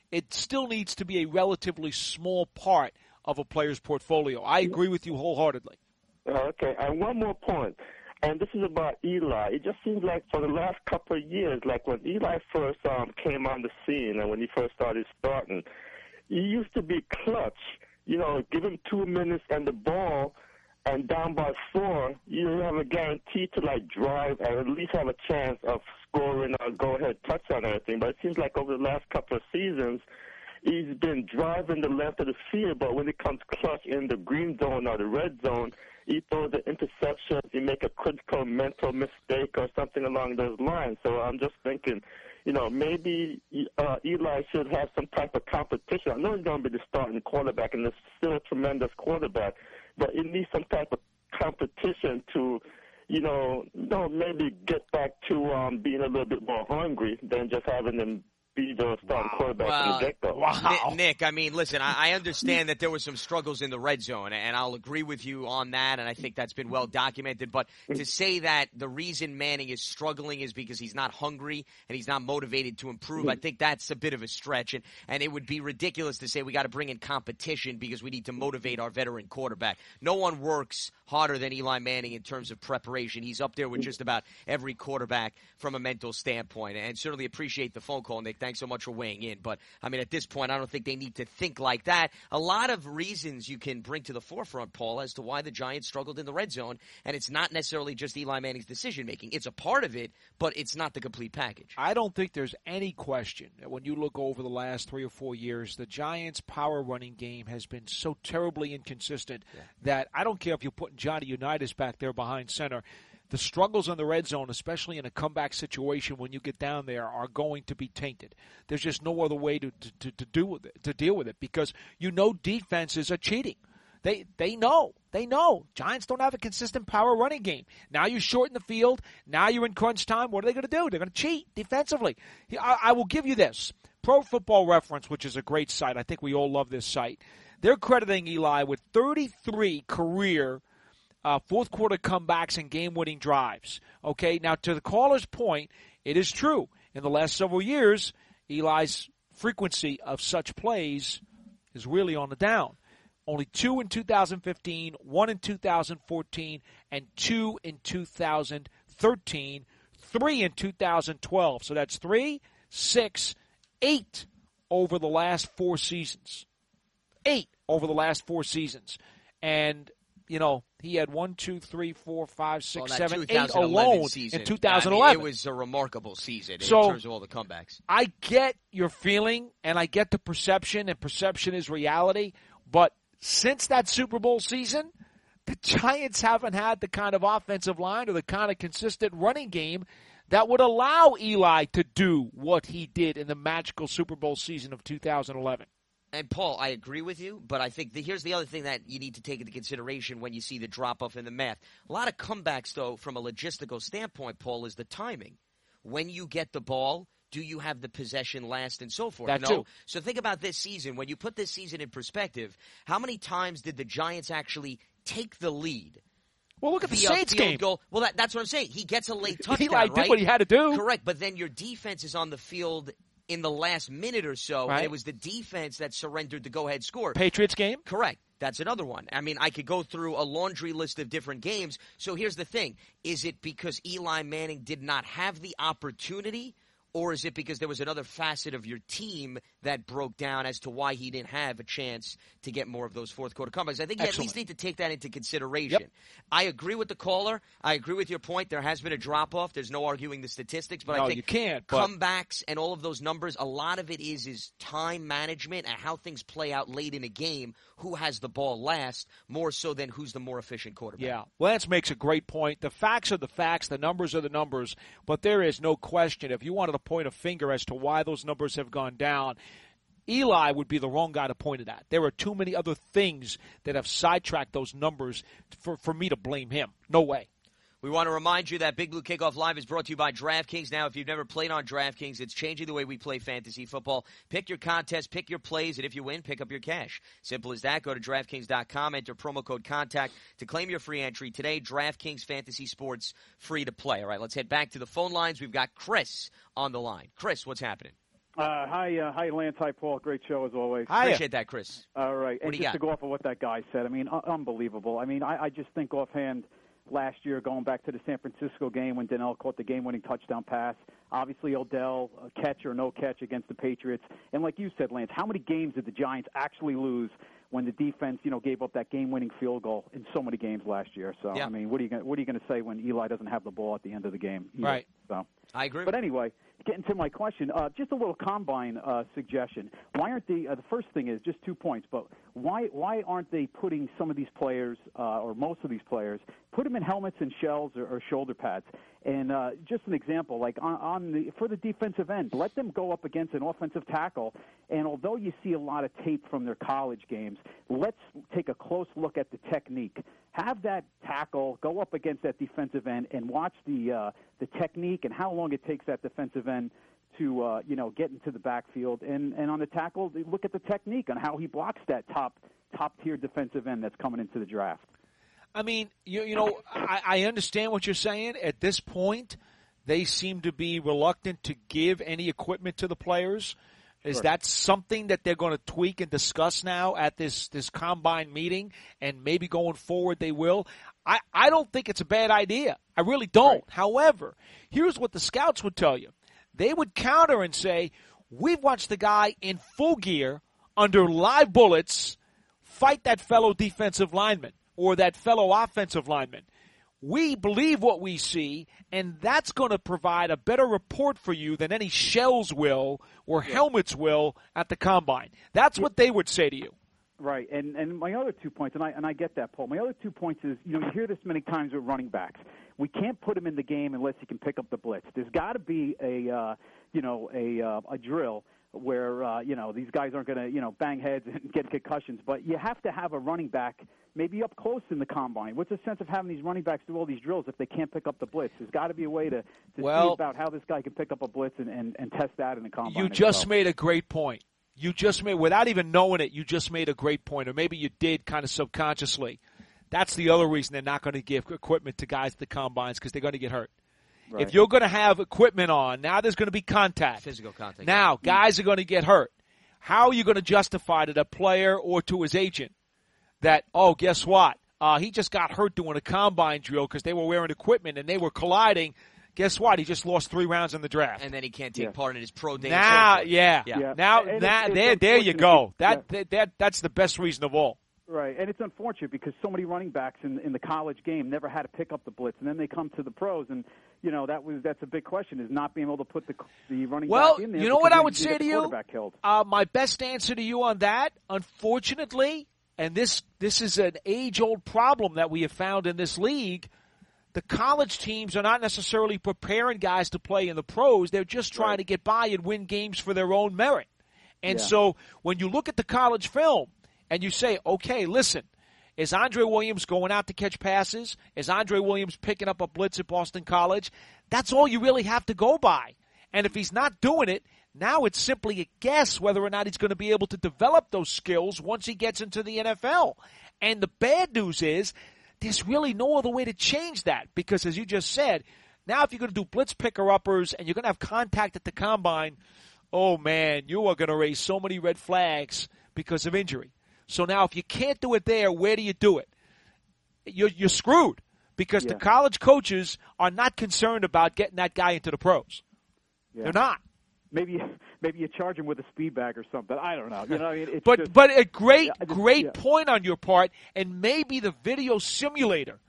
it still needs to be a relatively small part of a player's portfolio. I agree with you wholeheartedly. Okay, and one more point, and this is about Eli. It just seems like for the last couple of years, like when Eli first came on the scene and when he first started starting, he used to be clutch. You know, give him 2 minutes and the ball, and down by 4, you have a guarantee to, like, drive and at least have a chance of scoring a go-ahead touchdown or anything. But it seems like over the last couple of seasons, he's been driving the length of the field, but when it comes clutch in the green zone or the red zone, he throws the interceptions, he make a critical mental mistake or something along those lines. So I'm just thinking, you know, maybe Eli should have some type of competition. I know he's going to be the starting quarterback, and he's still a tremendous quarterback, but it needs some type of competition to, you know, maybe get back to being a little bit more hungry than just having them be the starting quarterback from the get-go. Wow. Nick, I mean, listen, I understand that there were some struggles in the red zone, and I'll agree with you on that, and I think that's been well documented. But to say that the reason Manning is struggling is because he's not hungry and he's not motivated to improve, I think that's a bit of a stretch. And it would be ridiculous to say we got to bring in competition because we need to motivate our veteran quarterback. No one works harder than Eli Manning in terms of preparation. He's up there with just about every quarterback from a mental standpoint. And certainly appreciate the phone call, Nick. Thanks so much for weighing in. But, I mean, at this point, I don't think they need to think like that. A lot of reasons you can bring to the forefront, Paul, as to why the Giants struggled in the red zone. And it's not necessarily just Eli Manning's decision-making. It's a part of it, but it's not the complete package. I don't think there's any question that when you look over the last 3 or 4 years, the Giants' power running game has been so terribly inconsistent that I don't care if you're putting Johnny Unitas back there behind center. The struggles in the red zone, especially in a comeback situation when you get down there, are going to be tainted. There's just no other way to deal with it because you know defenses are cheating. They know. Giants don't have a consistent power running game. Now you shorten the field. Now you're in crunch time. What are they going to do? They're going to cheat defensively. I will give you this. Pro Football Reference, which is a great site. I think we all love this site. They're crediting Eli with 33 career fourth quarter comebacks and game-winning drives. Okay, now to the caller's point, it is true. In the last several years, Eli's frequency of such plays is really on the down. Only 2 in 2015, 1 in 2014, and 2 in 2013, 3 in 2012. So that's 3, 6, 8 over the last 4 seasons. 8 over the last 4 seasons. And, you know, he had 1, 2, 3, 4, 5, 6, 7, 8 alone season, in 2011. I mean, it was a remarkable season in terms of all the comebacks. I get your feeling, and I get the perception, and perception is reality. But since that Super Bowl season, the Giants haven't had the kind of offensive line or the kind of consistent running game that would allow Eli to do what he did in the magical Super Bowl season of 2011. And, Paul, I agree with you, but I think here's the other thing that you need to take into consideration when you see the drop-off in the math. A lot of comebacks, though, from a logistical standpoint, Paul, is the timing. When you get the ball, do you have the possession last and so forth? That no. too. So think about this season. When you put this season in perspective, how many times did the Giants actually take the lead? Well, look at the Saints game. Goal? Well, that's what I'm saying. He gets a late touchdown, Eli did what he had to do. Correct, but then your defense is on the field in the last minute or so, right. And it was the defense that surrendered the go-ahead score. Patriots game? Correct. That's another one. I mean, I could go through a laundry list of different games. So here's the thing. Is it because Eli Manning did not have the opportunity, or is it because there was another facet of your team that broke down as to why he didn't have a chance to get more of those fourth-quarter comebacks? I think you at least need to take that into consideration. Yep. I agree with the caller. I agree with your point. There has been a drop-off. There's no arguing the statistics. But no, I think you can't, but comebacks and all of those numbers, a lot of it is time management and how things play out late in a game, who has the ball last, more so than who's the more efficient quarterback. Yeah, Lance makes a great point. The facts are the facts. The numbers are the numbers. But there is no question, if you wanted to point a finger as to why those numbers have gone down, Eli would be the wrong guy to point it at. There are too many other things that have sidetracked those numbers for me to blame him. No way. We want to remind you that Big Blue Kickoff Live is brought to you by DraftKings. Now, if you've never played on DraftKings, it's changing the way we play fantasy football. Pick your contest, pick your plays, and if you win, pick up your cash. Simple as that. Go to DraftKings.com, enter promo code CONTACT to claim your free entry today. DraftKings Fantasy Sports, free to play. All right, let's head back to the phone lines. We've got Chris on the line. Chris, what's happening? Hi, Lance. Hi, Paul. Great show as always. Appreciate that, Chris. All right. What And do you just got? to go off of what that guy said, I mean, unbelievable. I mean, I just think offhand last year, going back to the San Francisco game when Donnell caught the game-winning touchdown pass, obviously Odell, catch or no catch against the Patriots. And like you said, Lance, how many games did the Giants actually lose when the defense, gave up that game-winning field goal in so many games last year? So, Yeah. I mean, what are you going to say when Eli doesn't have the ball at the end of the game? either? Right. So. I agree. But anyway, getting to my question, just a little combine suggestion. Why aren't the first thing is just 2 points, but why aren't they putting some of these players or most of these players, put them in helmets and shells or shoulder pads? And just an example, like for the defensive end, let them go up against an offensive tackle. And although you see a lot of tape from their college games, let's take a close look at the technique. Have that tackle go up against that defensive end and watch the technique and how long it takes that defensive end to get into the backfield. And on the tackle, look at the technique on how he blocks that top tier defensive end that's coming into the draft. I mean, I understand what you're saying. At this point, they seem to be reluctant to give any equipment to the players. Is that something that they're going to tweak and discuss now at this combine meeting, and maybe going forward they will? I don't think it's a bad idea. I really don't. Right. However, here's what the scouts would tell you. They would counter and say, we've watched the guy in full gear under live bullets fight that fellow defensive lineman or that fellow offensive lineman. We believe what we see, and that's going to provide a better report for you than any shells will or helmets will at the combine. That's what they would say to you. Right, and my other 2 points, and I get that, Paul. My other 2 points is, you hear this many times with running backs. We can't put him in the game unless he can pick up the blitz. There's got to be a drill where these guys aren't going to bang heads and get concussions. But you have to have a running back maybe up close in the combine. What's the sense of having these running backs do all these drills if they can't pick up the blitz? There's got to be a way to see about how this guy can pick up a blitz and test that in the combine. You just made a great point. You just made, without even knowing it, you just made a great point, or maybe you did kind of subconsciously. That's the other reason they're not going to give equipment to guys at the combines, because they're going to get hurt. Right. If you're going to have equipment on, now there's going to be contact. Physical contact. Now, guys are going to get hurt. How are you going to justify to the player or to his agent that, guess what? He just got hurt doing a combine drill because they were wearing equipment and they were colliding. Guess what? He just lost 3 rounds in the draft. And then he can't take part in his pro day. Now, Now, there you go. That's the best reason of all. Right, and it's unfortunate because so many running backs in the college game never had to pick up the blitz, and then they come to the pros, and that's a big question, is not being able to put the running back in there. You know what I would say to you? Killed. My best answer to you on that, unfortunately, and this is an age-old problem that we have found in this league, the college teams are not necessarily preparing guys to play in the pros. They're just trying to get by and win games for their own merit. And so when you look at the college film and you say, okay, listen, is Andre Williams going out to catch passes? Is Andre Williams picking up a blitz at Boston College? That's all you really have to go by. And if he's not doing it, now it's simply a guess whether or not he's going to be able to develop those skills once he gets into the NFL. And the bad news is there's really no other way to change that, because as you just said, now if you're going to do blitz picker-uppers and you're going to have contact at the combine, oh man, you are going to raise so many red flags because of injury. So now if you can't do it there, where do you do it? You're screwed, because the college coaches are not concerned about getting that guy into the pros. Yeah. They're not. Maybe you charge him with a speed bag or something. I don't know. It's but a great point on your part, and maybe the video simulator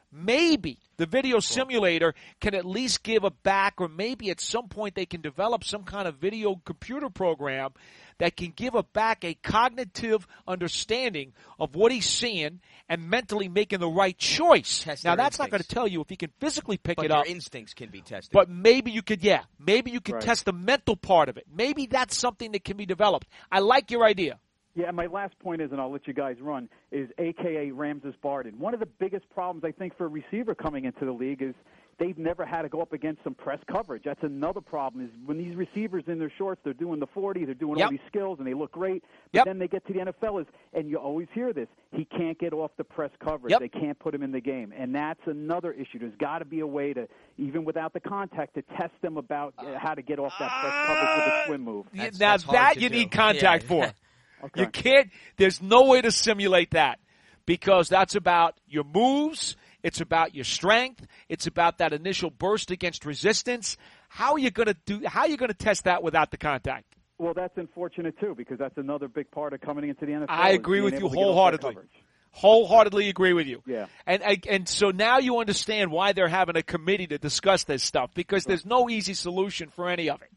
can at least give a back, or maybe at some point they can develop some kind of video computer program that can give a back a cognitive understanding of what he's seeing and mentally making the right choice. Now, that's not going to tell you if he can physically pick it up. But your instincts can be tested. But maybe you could, test the mental part of it. Maybe that's something that can be developed. I like your idea. Yeah, and my last point is, and I'll let you guys run, is a.k.a. Ramses Barden. One of the biggest problems, I think, for a receiver coming into the league is they've never had to go up against some press coverage. That's another problem, is when these receivers in their shorts, they're doing the 40, they're doing all these skills, and they look great. But then they get to the NFL, and you always hear this, he can't get off the press coverage. They can't put him in the game. And that's another issue. There's got to be a way to, even without the contact, to test them about how to get off that press coverage with a swim move. That's that you need contact for. Okay. You can't, there's no way to simulate that, because that's about your moves. It's about your strength. It's about that initial burst against resistance. How are you going to test that without the contact? Well, that's unfortunate too, because that's another big part of coming into the NFL. I agree with you wholeheartedly. Agree with you. Yeah. And so now you understand why they're having a committee to discuss this stuff, because there's no easy solution for any of it.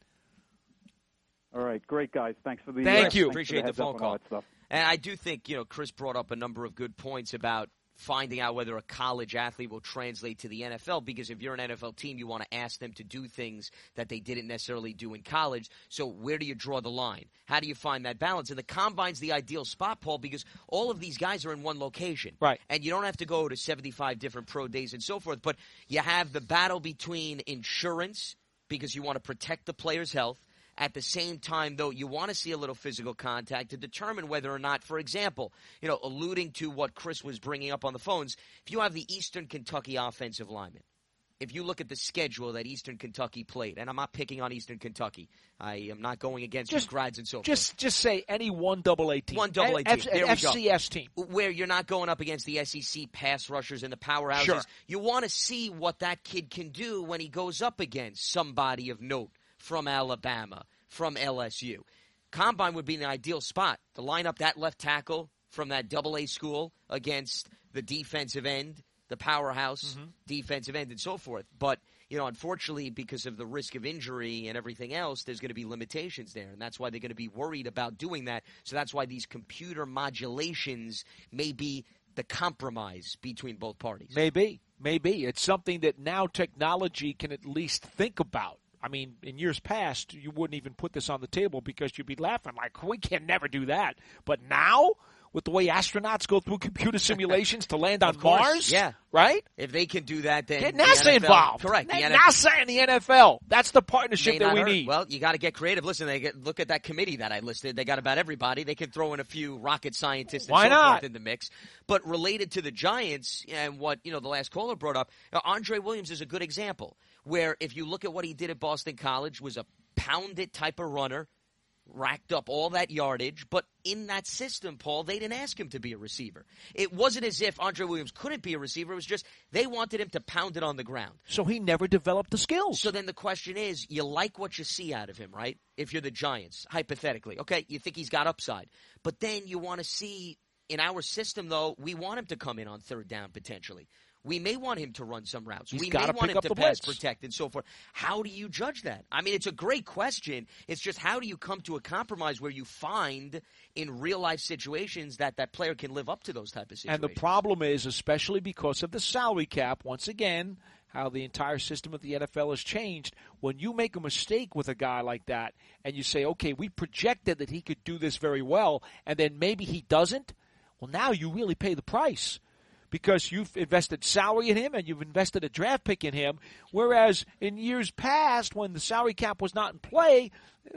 All right, great guys. Thanks for the Thank you. Appreciate the phone call. And I do think, Chris brought up a number of good points about finding out whether a college athlete will translate to the NFL, because if you're an NFL team, you want to ask them to do things that they didn't necessarily do in college. So where do you draw the line? How do you find that balance? And the Combine's the ideal spot, Paul, because all of these guys are in one location. Right. And you don't have to go to 75 different pro days and so forth, but you have the battle between insurance, because you want to protect the player's health. At the same time, though, you want to see a little physical contact to determine whether or not, for example, alluding to what Chris was bringing up on the phones, if you have the Eastern Kentucky offensive lineman, if you look at the schedule that Eastern Kentucky played, and I'm not picking on Eastern Kentucky, I am not going against grads and so forth. Just say any 1AA team. 1AA team. There we FCS go. team. Where you're not going up against the SEC pass rushers and the powerhouses. Sure. You want to see what that kid can do when he goes up against somebody of note from Alabama, from LSU. Combine would be an ideal spot to line up that left tackle from that AA school against the defensive end, the powerhouse defensive end, and so forth. But, unfortunately, because of the risk of injury and everything else, there's going to be limitations there, and that's why they're going to be worried about doing that. So that's why these computer modulations may be the compromise between both parties. Maybe. It's something that now technology can at least think about. I mean, in years past, you wouldn't even put this on the table because you'd be laughing like, we can never do that. But now, with the way astronauts go through computer simulations to land on Mars, right? If they can do that, then get NASA the NFL, involved. Correct. NASA and the NFL. That's the partnership that we need. Well, you got to get creative. Listen, look at that committee that I listed. They got about everybody. They can throw in a few rocket scientists and so forth in the mix. But related to the Giants and what the last caller brought up, Andre Williams is a good example. Where if you look at what he did at Boston College, was a pound-it type of runner, racked up all that yardage, but in that system, Paul, they didn't ask him to be a receiver. It wasn't as if Andre Williams couldn't be a receiver. It was just they wanted him to pound it on the ground. So he never developed the skills. So then the question is, you like what you see out of him, right? If you're the Giants, hypothetically. Okay, you think he's got upside. But then you want to see, in our system, though, we want him to come in on third down potentially. We may want him to run some routes. We may want him to pass protect and so forth. How do you judge that? I mean, it's a great question. It's just how do you come to a compromise where you find in real-life situations that player can live up to those type of situations? And the problem is, especially because of the salary cap, once again, how the entire system of the NFL has changed, when you make a mistake with a guy like that and you say, okay, we projected that he could do this very well, and then maybe he doesn't, well, now you really pay the price. Because you've invested salary in him and you've invested a draft pick in him, whereas in years past, when the salary cap was not in play,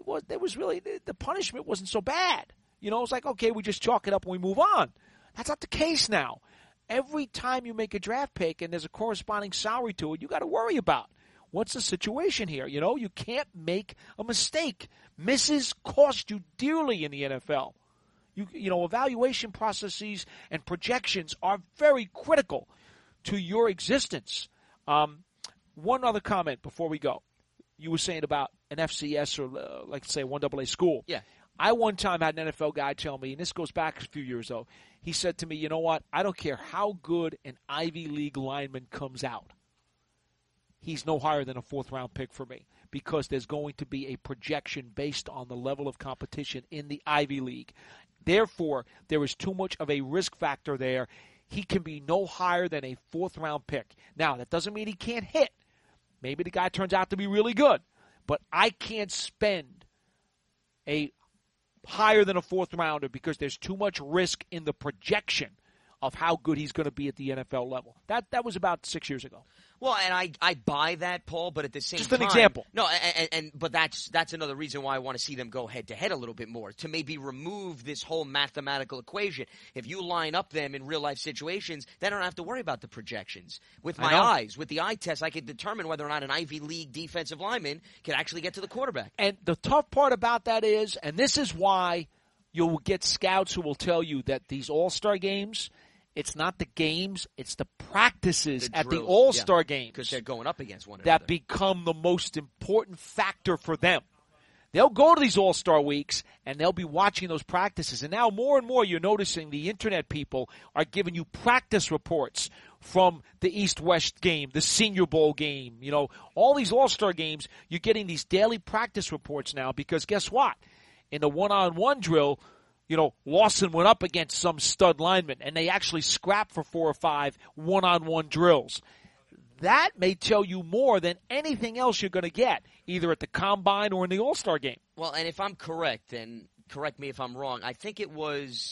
the punishment wasn't so bad. It was like, okay, we just chalk it up and we move on. That's not the case now. Every time you make a draft pick and there's a corresponding salary to it, you got to worry about what's the situation here. You can't make a mistake. Misses cost you dearly in the NFL. Evaluation processes and projections are very critical to your existence. One other comment before we go. You were saying about an FCS or, like, say, 1AA school. Yeah. I one time had an NFL guy tell me, and this goes back a few years, though. He said to me, you know what? I don't care how good an Ivy League lineman comes out. He's no higher than a fourth-round pick for me because there's going to be a projection based on the level of competition in the Ivy League. Therefore, there is too much of a risk factor there. He can be no higher than a fourth-round pick. Now, that doesn't mean he can't hit. Maybe the guy turns out to be really good. But I can't spend a higher than a fourth-rounder because there's too much risk in the projection of how good he's going to be at the NFL level. That was about 6 years ago. Well, and I buy that, Paul, but at the same time, just an example. No, but that's another reason why I want to see them go head to head a little bit more, to maybe remove this whole mathematical equation. If you line up them in real life situations, then I don't have to worry about the projections. With my eyes, with the eye test, I can determine whether or not an Ivy League defensive lineman can actually get to the quarterback. And the tough part about that is, and this is why you'll get scouts who will tell you that these All-Star games, it's not the games, it's the practices at the All-Star games. Because they're going up against one that another. become the most important factor for them. They'll go to these All-Star weeks, and they'll be watching those practices. And now more and more you're noticing the Internet people are giving you practice reports from the East-West game, the Senior Bowl game. You know, all these All-Star games, you're getting these daily practice reports now because guess what? In the one-on-one drill, you know, Lawson went up against some stud lineman, and they actually scrapped for 4 or 5 one-on-one drills. That may tell you more than anything else you're going to get, either at the Combine or in the All-Star game. Well, and if I'm correct, and correct me if I'm wrong, I think it was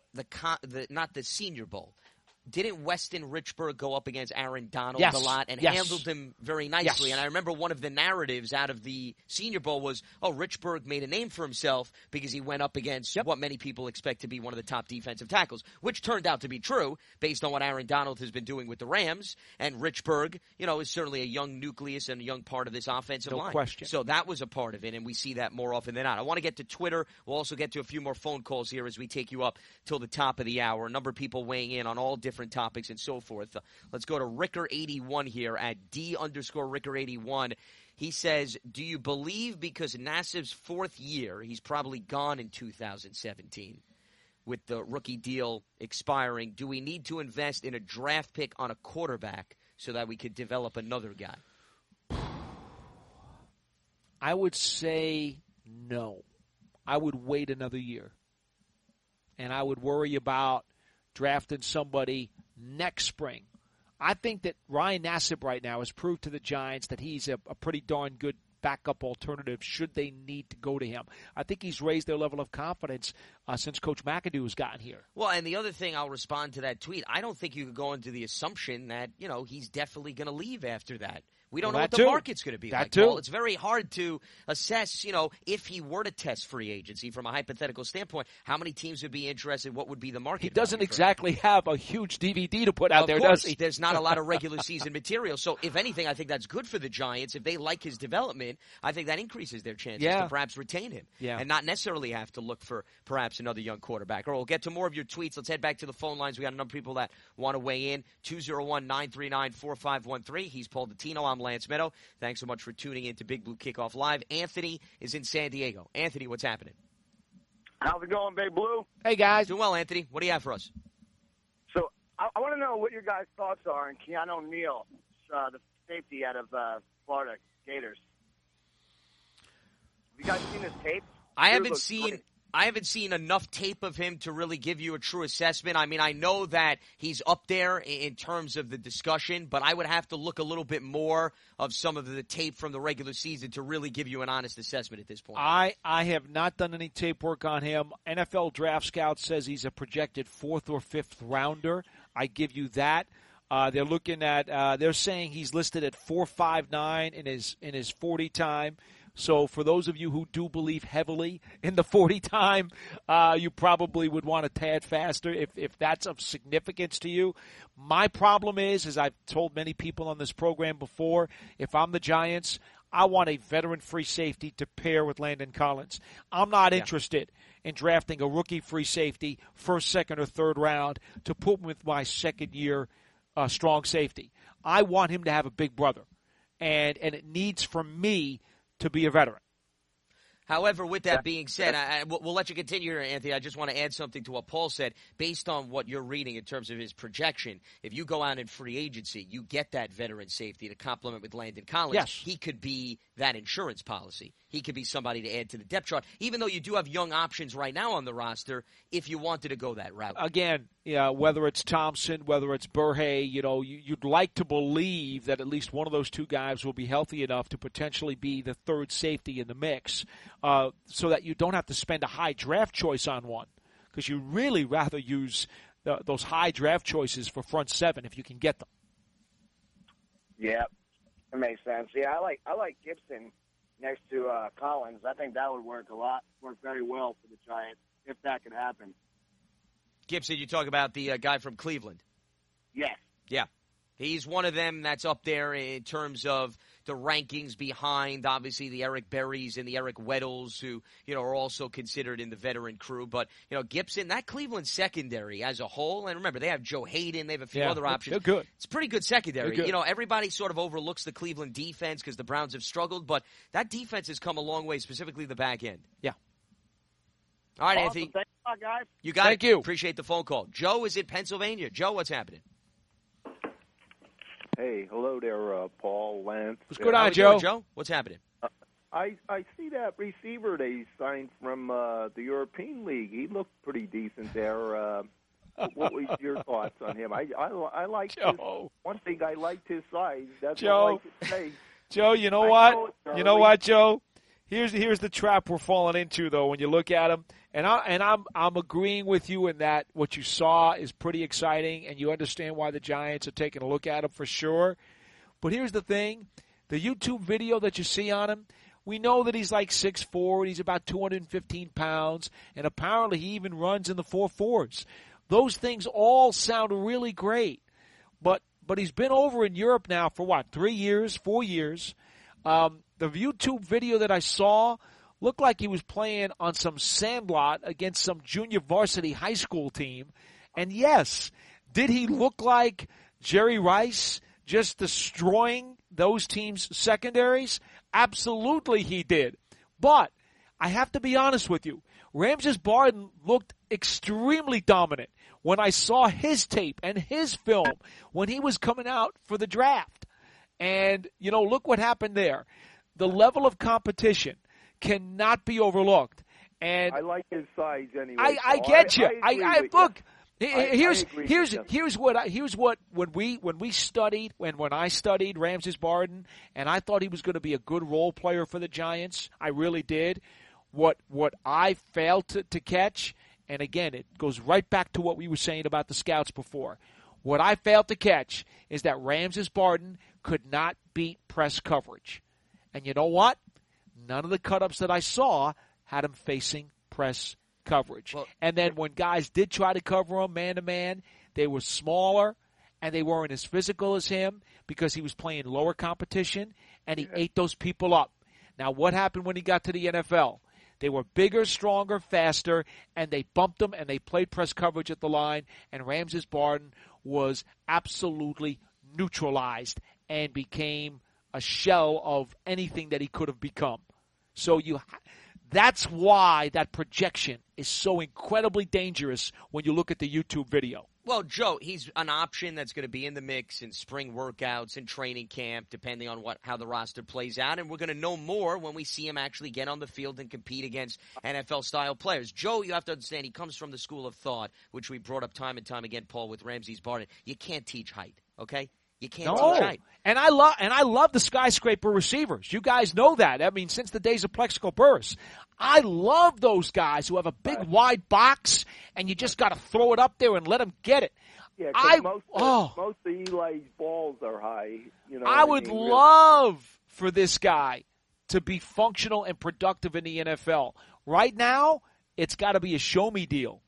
not the Senior Bowl. Didn't Weston Richburg go up against Aaron Donald a lot and handled him very nicely? And I remember one of the narratives out of the Senior Bowl was, Richburg made a name for himself because he went up against what many people expect to be one of the top defensive tackles, which turned out to be true based on what Aaron Donald has been doing with the Rams. And Richburg, you know, is certainly a young nucleus and a young part of this offensive line. No question. So that was a part of it, and we see that more often than not. I want to get to Twitter. We'll also get to a few more phone calls here as we take you up till the top of the hour. A number of people weighing in on all different topics and so forth. Let's go to Ricker81 here at D_Ricker81. He says, do you believe because Nassib's 4th year, he's probably gone in 2017 with the rookie deal expiring, do we need to invest in a draft pick on a quarterback so that we could develop another guy? I would say no. I would wait another year. And I would worry about drafting somebody next spring. I think that Ryan Nassib right now has proved to the Giants that he's a pretty darn good backup alternative should they need to go to him. I think he's raised their level of confidence since Coach McAdoo has gotten here. Well, and the other thing, I'll respond to that tweet, I don't think you could go into the assumption that, you know, he's definitely going to leave after that. We don't know what the market's going to be like. Well, it's very hard to assess, you know, if he were to test free agency from a hypothetical standpoint, how many teams would be interested, what would be the market. He doesn't exactly have a huge DVD to put out there, does he? There's not a lot of regular season material. So, if anything, I think that's good for the Giants. If they like his development, I think that increases their chances to perhaps retain him and not necessarily have to look for perhaps another young quarterback. Or we'll get to more of your tweets. Let's head back to the phone lines. We got a number of people that want to weigh in. 201-939-4513. He's Paul Dottino. I'm Lance Meadow. Thanks so much for tuning in to Big Blue Kickoff Live. Anthony is in San Diego. Anthony, what's happening? How's it going, Big Blue? Hey, guys. Doing well, Anthony. What do you have for us? So I want to know what your guys' thoughts are on Keanu Neal, the safety out of Florida Gators. Have you guys seen his tape? I haven't seen enough tape of him to really give you a true assessment. I mean, I know that he's up there in terms of the discussion, but I would have to look a little bit more of some of the tape from the regular season to really give you an honest assessment at this point. I have not done any tape work on him. NFL Draft Scout says he's a projected 4th or 5th rounder. I give you that. They're looking at they're saying he's listed at 4.59 in his 40 time. So for those of you who do believe heavily in the 40 time, you probably would want a tad faster if that's of significance to you. My problem is, as I've told many people on this program before, if I'm the Giants, I want a veteran free safety to pair with Landon Collins. I'm not interested in drafting a rookie free safety, 1st, 2nd, or 3rd round to put with my second-year strong safety. I want him to have a big brother, and it needs from me to be a veteran. However, with that being said, we'll let you continue here, Anthony. I just want to add something to what Paul said. Based on what you're reading in terms of his projection, if you go out in free agency, you get that veteran safety to complement with Landon Collins. Yes. He could be that insurance policy. He could be somebody to add to the depth chart, even though you do have young options right now on the roster if you wanted to go that route. Again, whether it's Thompson, whether it's Burhay, you'd like to believe that at least one of those two guys will be healthy enough to potentially be the 3rd safety in the mix so that you don't have to spend a high draft choice on one because you really rather use those high draft choices for front seven if you can get them. Yeah, that makes sense. Yeah, I like Gibson next to Collins. I think that would work very well for the Giants if that could happen. Gibson, you talk about the guy from Cleveland. Yes. Yeah. He's one of them that's up there in terms of the rankings behind, obviously, the Eric Berries and the Eric Weddles, who, are also considered in the veteran crew. But, Gibson, that Cleveland secondary as a whole, and remember, they have Joe Hayden, they have a few other options. They're good. It's a pretty good secondary. They're good. Everybody sort of overlooks the Cleveland defense because the Browns have struggled, but that defense has come a long way, specifically the back end. Yeah. All right, Awesome. Anthony. Thanks a lot, guys. You got Thank it. you. Appreciate the phone call. Joe is in Pennsylvania. Joe, what's happening? Hey, hello there, Paul, Lance. What's going How on, we Joe? doing, Joe? What's happening? I see that receiver they signed from the European League. He looked pretty decent there. What was your thoughts on him? I like Joe. one thing. I liked his size. That's Joe. all I can say. Joe, you know I what? know it, You know what, Joe? Here's the trap we're falling into, though. When you look at him, and I'm agreeing with you in that what you saw is pretty exciting, and you understand why the Giants are taking a look at him for sure. But here's the thing: the YouTube video that you see on him, we know that he's like 6'4", and he's about 215 pounds, and apparently he even runs in the 4.4s. Those things all sound really great, but he's been over in Europe now for what, 3 years, 4 years. The YouTube video that I saw looked like he was playing on some sandlot against some junior varsity high school team. And yes, did he look like Jerry Rice just destroying those teams' secondaries? Absolutely he did. But I have to be honest with you. Ramses Barden looked extremely dominant when I saw his tape and his film when he was coming out for the draft. And, look what happened there. The level of competition cannot be overlooked. And I like his size anyway. I get you. I agree with look. you. Here's what when we studied when I studied Ramses Barden, and I thought he was going to be a good role player for the Giants. I really did. What I failed to catch, and again it goes right back to what we were saying about the scouts before. What I failed to catch is that Ramses Barden could not beat press coverage. And you know what? None of the cut-ups that I saw had him facing press coverage. Well, and then when guys did try to cover him man-to-man, they were smaller and they weren't as physical as him because he was playing lower competition, and he ate those people up. Now, what happened when he got to the NFL? They were bigger, stronger, faster, and they bumped him, and they played press coverage at the line, and Ramses Barden was absolutely neutralized and became a shell of anything that he could have become. So that's why that projection is so incredibly dangerous when you look at the YouTube video. Well, Joe, he's an option that's going to be in the mix in spring workouts and training camp, depending on how the roster plays out. And we're going to know more when we see him actually get on the field and compete against NFL-style players. Joe, you have to understand, he comes from the school of thought, which we brought up time and time again, Paul, with Ramses Barden. You can't teach height, okay? You can't teach height. And I love the skyscraper receivers. You guys know that. I mean, since the days of Plexico Burress. I love those guys who have a big, wide box, and you just got to throw it up there and let them get it. Yeah, most of Eli's balls are high. I would love for this guy to be functional and productive in the NFL. Right now, it's got to be a show-me deal.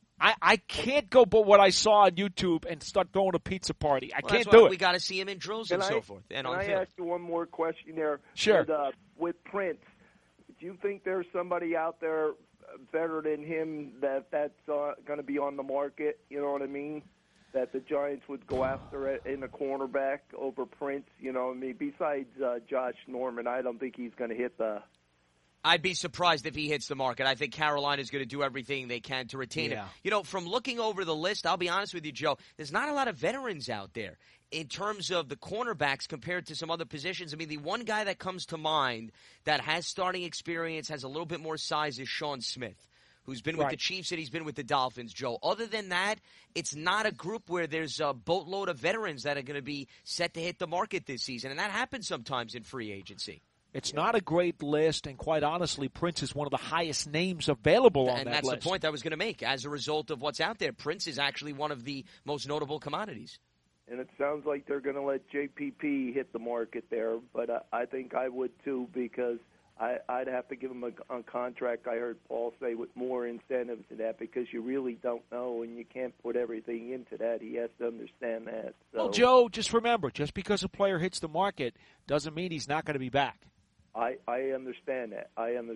I can't go but what I saw on YouTube and start throwing a pizza party. I can't do it. We got to see him in drills and so forth. And can I ask you one more question there? Sure. With Prince, do you think there's somebody out there better than him that's going to be on the market? You know what I mean? That the Giants would go after it in a cornerback over Prince? Besides Josh Norman, I don't think he's going to hit the... I'd be surprised if he hits the market. I think Carolina's going to do everything they can to retain him. From looking over the list, I'll be honest with you, Joe, there's not a lot of veterans out there in terms of the cornerbacks compared to some other positions. I mean, the one guy that comes to mind that has starting experience, has a little bit more size, is Sean Smith, who's been with the Chiefs and he's been with the Dolphins, Joe. Other than that, it's not a group where there's a boatload of veterans that are going to be set to hit the market this season, and that happens sometimes in free agency. It's not a great list, and quite honestly, Prince is one of the highest names available on that list. And that's the point I was going to make. As a result of what's out there, Prince is actually one of the most notable commodities. And it sounds like they're going to let JPP hit the market there, but I think I would too, because I'd have to give him a contract, I heard Paul say, with more incentive to that, because you really don't know and you can't put everything into that. He has to understand that. So, well, Joe, just remember, just because a player hits the market doesn't mean he's not going to be back. I understand that.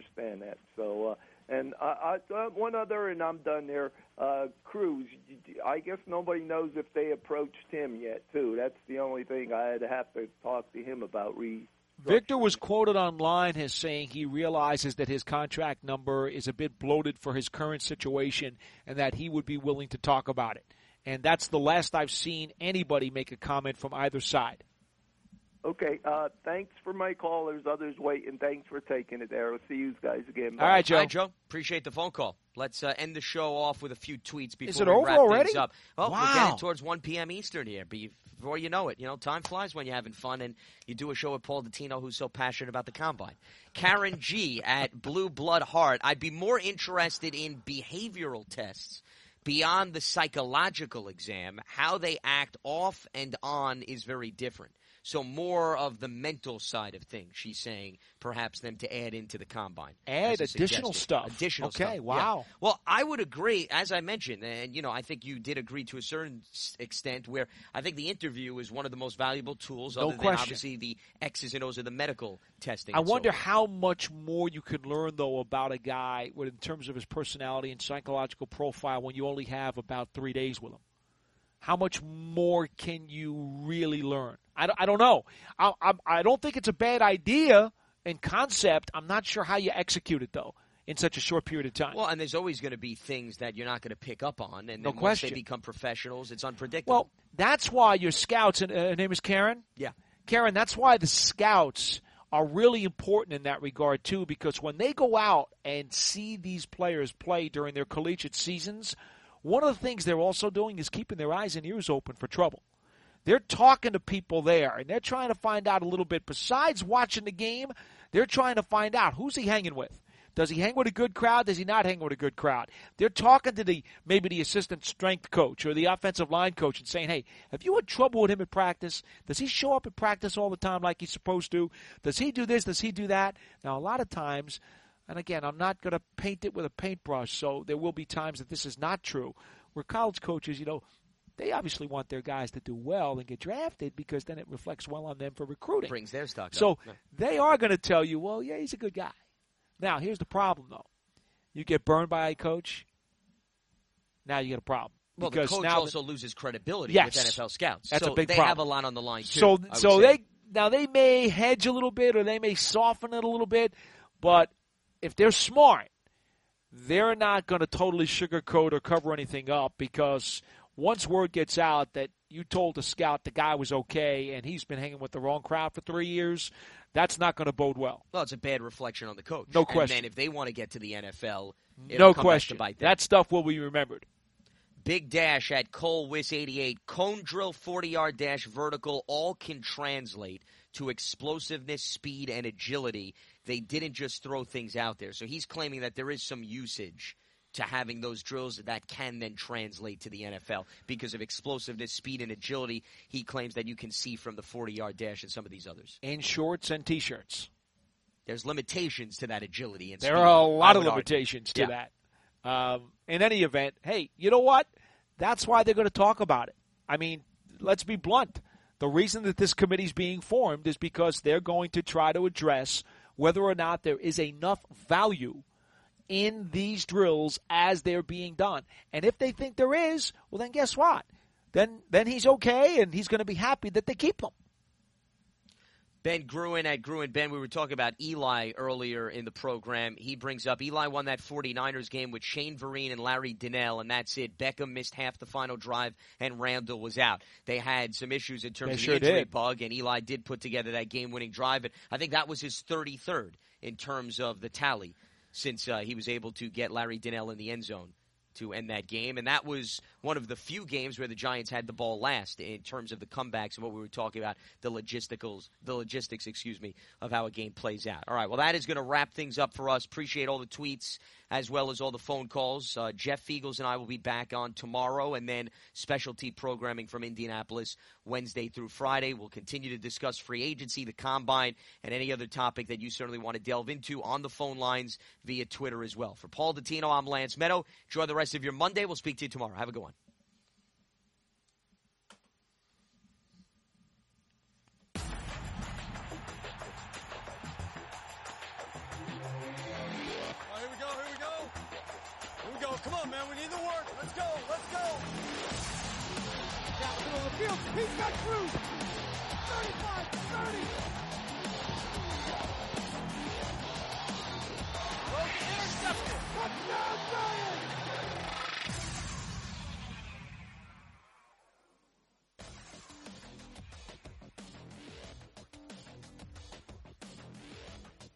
So, and one other, and I'm done there. Cruz, I guess nobody knows if they approached him yet, too. That's the only thing I'd have to talk to him about. Victor was quoted online as saying he realizes that his contract number is a bit bloated for his current situation and that he would be willing to talk about it. And that's the last I've seen anybody make a comment from either side. Okay, thanks for my call. There's others waiting. Thanks for taking it there. We'll see you guys again. Bye. All right, Joe. Appreciate the phone call. Let's end the show off with a few tweets before Is it we over wrap already? things up. Well, wow. We're getting towards 1 p.m. Eastern here. Before you know it, time flies when you're having fun, and you do a show with Paul Dottino, who's so passionate about the Combine. Karen G. at Blue Blood Heart. I'd be more interested in behavioral tests beyond the psychological exam. How they act off and on is very different. So more of the mental side of things, she's saying, perhaps them to add into the Combine. Add additional stuff. Additional stuff. Okay, wow. Yeah. Well, I would agree, as I mentioned, and, I think you did agree to a certain extent where I think the interview is one of the most valuable tools, no other question. than obviously the X's and O's of the medical testing. I wonder how much more you could learn, though, about a guy in terms of his personality and psychological profile when you only have about 3 days with him. How much more can you really learn? I don't know. I don't think it's a bad idea in concept. I'm not sure how you execute it, though, in such a short period of time. Well, and there's always going to be things that you're not going to pick up on. And no then question. Once they become professionals, it's unpredictable. Well, that's why your scouts, and her name is Karen? Yeah. Karen, that's why the scouts are really important in that regard, too, because when they go out and see these players play during their collegiate seasons, one of the things they're also doing is keeping their eyes and ears open for trouble. They're talking to people there, and they're trying to find out a little bit. Besides watching the game, they're trying to find out who's he hanging with. Does he hang with a good crowd? Does he not hang with a good crowd? They're talking to maybe the assistant strength coach or the offensive line coach and saying, hey, have you had trouble with him at practice? Does he show up at practice all the time like he's supposed to? Does he do this? Does he do that? Now, a lot of times, and again, I'm not going to paint it with a paintbrush, so there will be times that this is not true, where college coaches, they obviously want their guys to do well and get drafted because then it reflects well on them for recruiting. Brings their stock up. So they are going to tell you, well, yeah, he's a good guy. Now, here's the problem, though. You get burned by a coach, now you get a problem. Well, because the coach now also loses credibility yes, with NFL scouts. That's so a big they problem. have a lot on the line, too. So they may hedge a little bit or they may soften it a little bit, but if they're smart, they're not going to totally sugarcoat or cover anything up because once word gets out that you told the scout the guy was okay and he's been hanging with the wrong crowd for 3 years, that's not going to bode well. Well, it's a bad reflection on the coach. No question. And then if they want to get to the NFL, no question. Back to bite them. That stuff will be remembered. Big Dash at ColeWiss88. Cone drill, 40-yard dash, vertical, all can translate to explosiveness, speed, and agility. They didn't just throw things out there. So he's claiming that there is some usage to having those drills that can then translate to the NFL because of explosiveness, speed, and agility. He claims that you can see from the 40-yard dash and some of these others. In shorts and T-shirts. There's limitations to that agility and speed. There are a lot of limitations to that. In any event, hey, you know what? That's why they're going to talk about it. I mean, let's be blunt. The reason that this committee is being formed is because they're going to try to address whether or not there is enough value in these drills as they're being done. And if they think there is, well, then guess what? Then he's okay, and he's going to be happy that they keep them. Ben Gruen at Gruen. Ben, we were talking about Eli earlier in the program. He brings up Eli won that 49ers game with Shane Vereen and Larry Donnell, and that's it. Beckham missed half the final drive, and Randall was out. They had some issues in terms of the injury bug, and Eli did put together that game-winning drive. And I think that was his 33rd in terms of the tally since he was able to get Larry Donnell in the end zone to end that game. And that was one of the few games where the Giants had the ball last in terms of the comebacks and what we were talking about, the logistics, of how a game plays out. All right, well, that is going to wrap things up for us. Appreciate all the tweets as well as all the phone calls. Jeff Fiegels and I will be back on tomorrow, and then specialty programming from Indianapolis Wednesday through Friday. We'll continue to discuss free agency, the combine, and any other topic that you certainly want to delve into on the phone lines via Twitter as well. For Paul Dottino, I'm Lance Meadow. Enjoy the rest of your Monday. We'll speak to you tomorrow. Have a good one. Come on, man. We need the work. Let's go. Let's go. Down the middle of the field. He's got Cruz. 35, 30.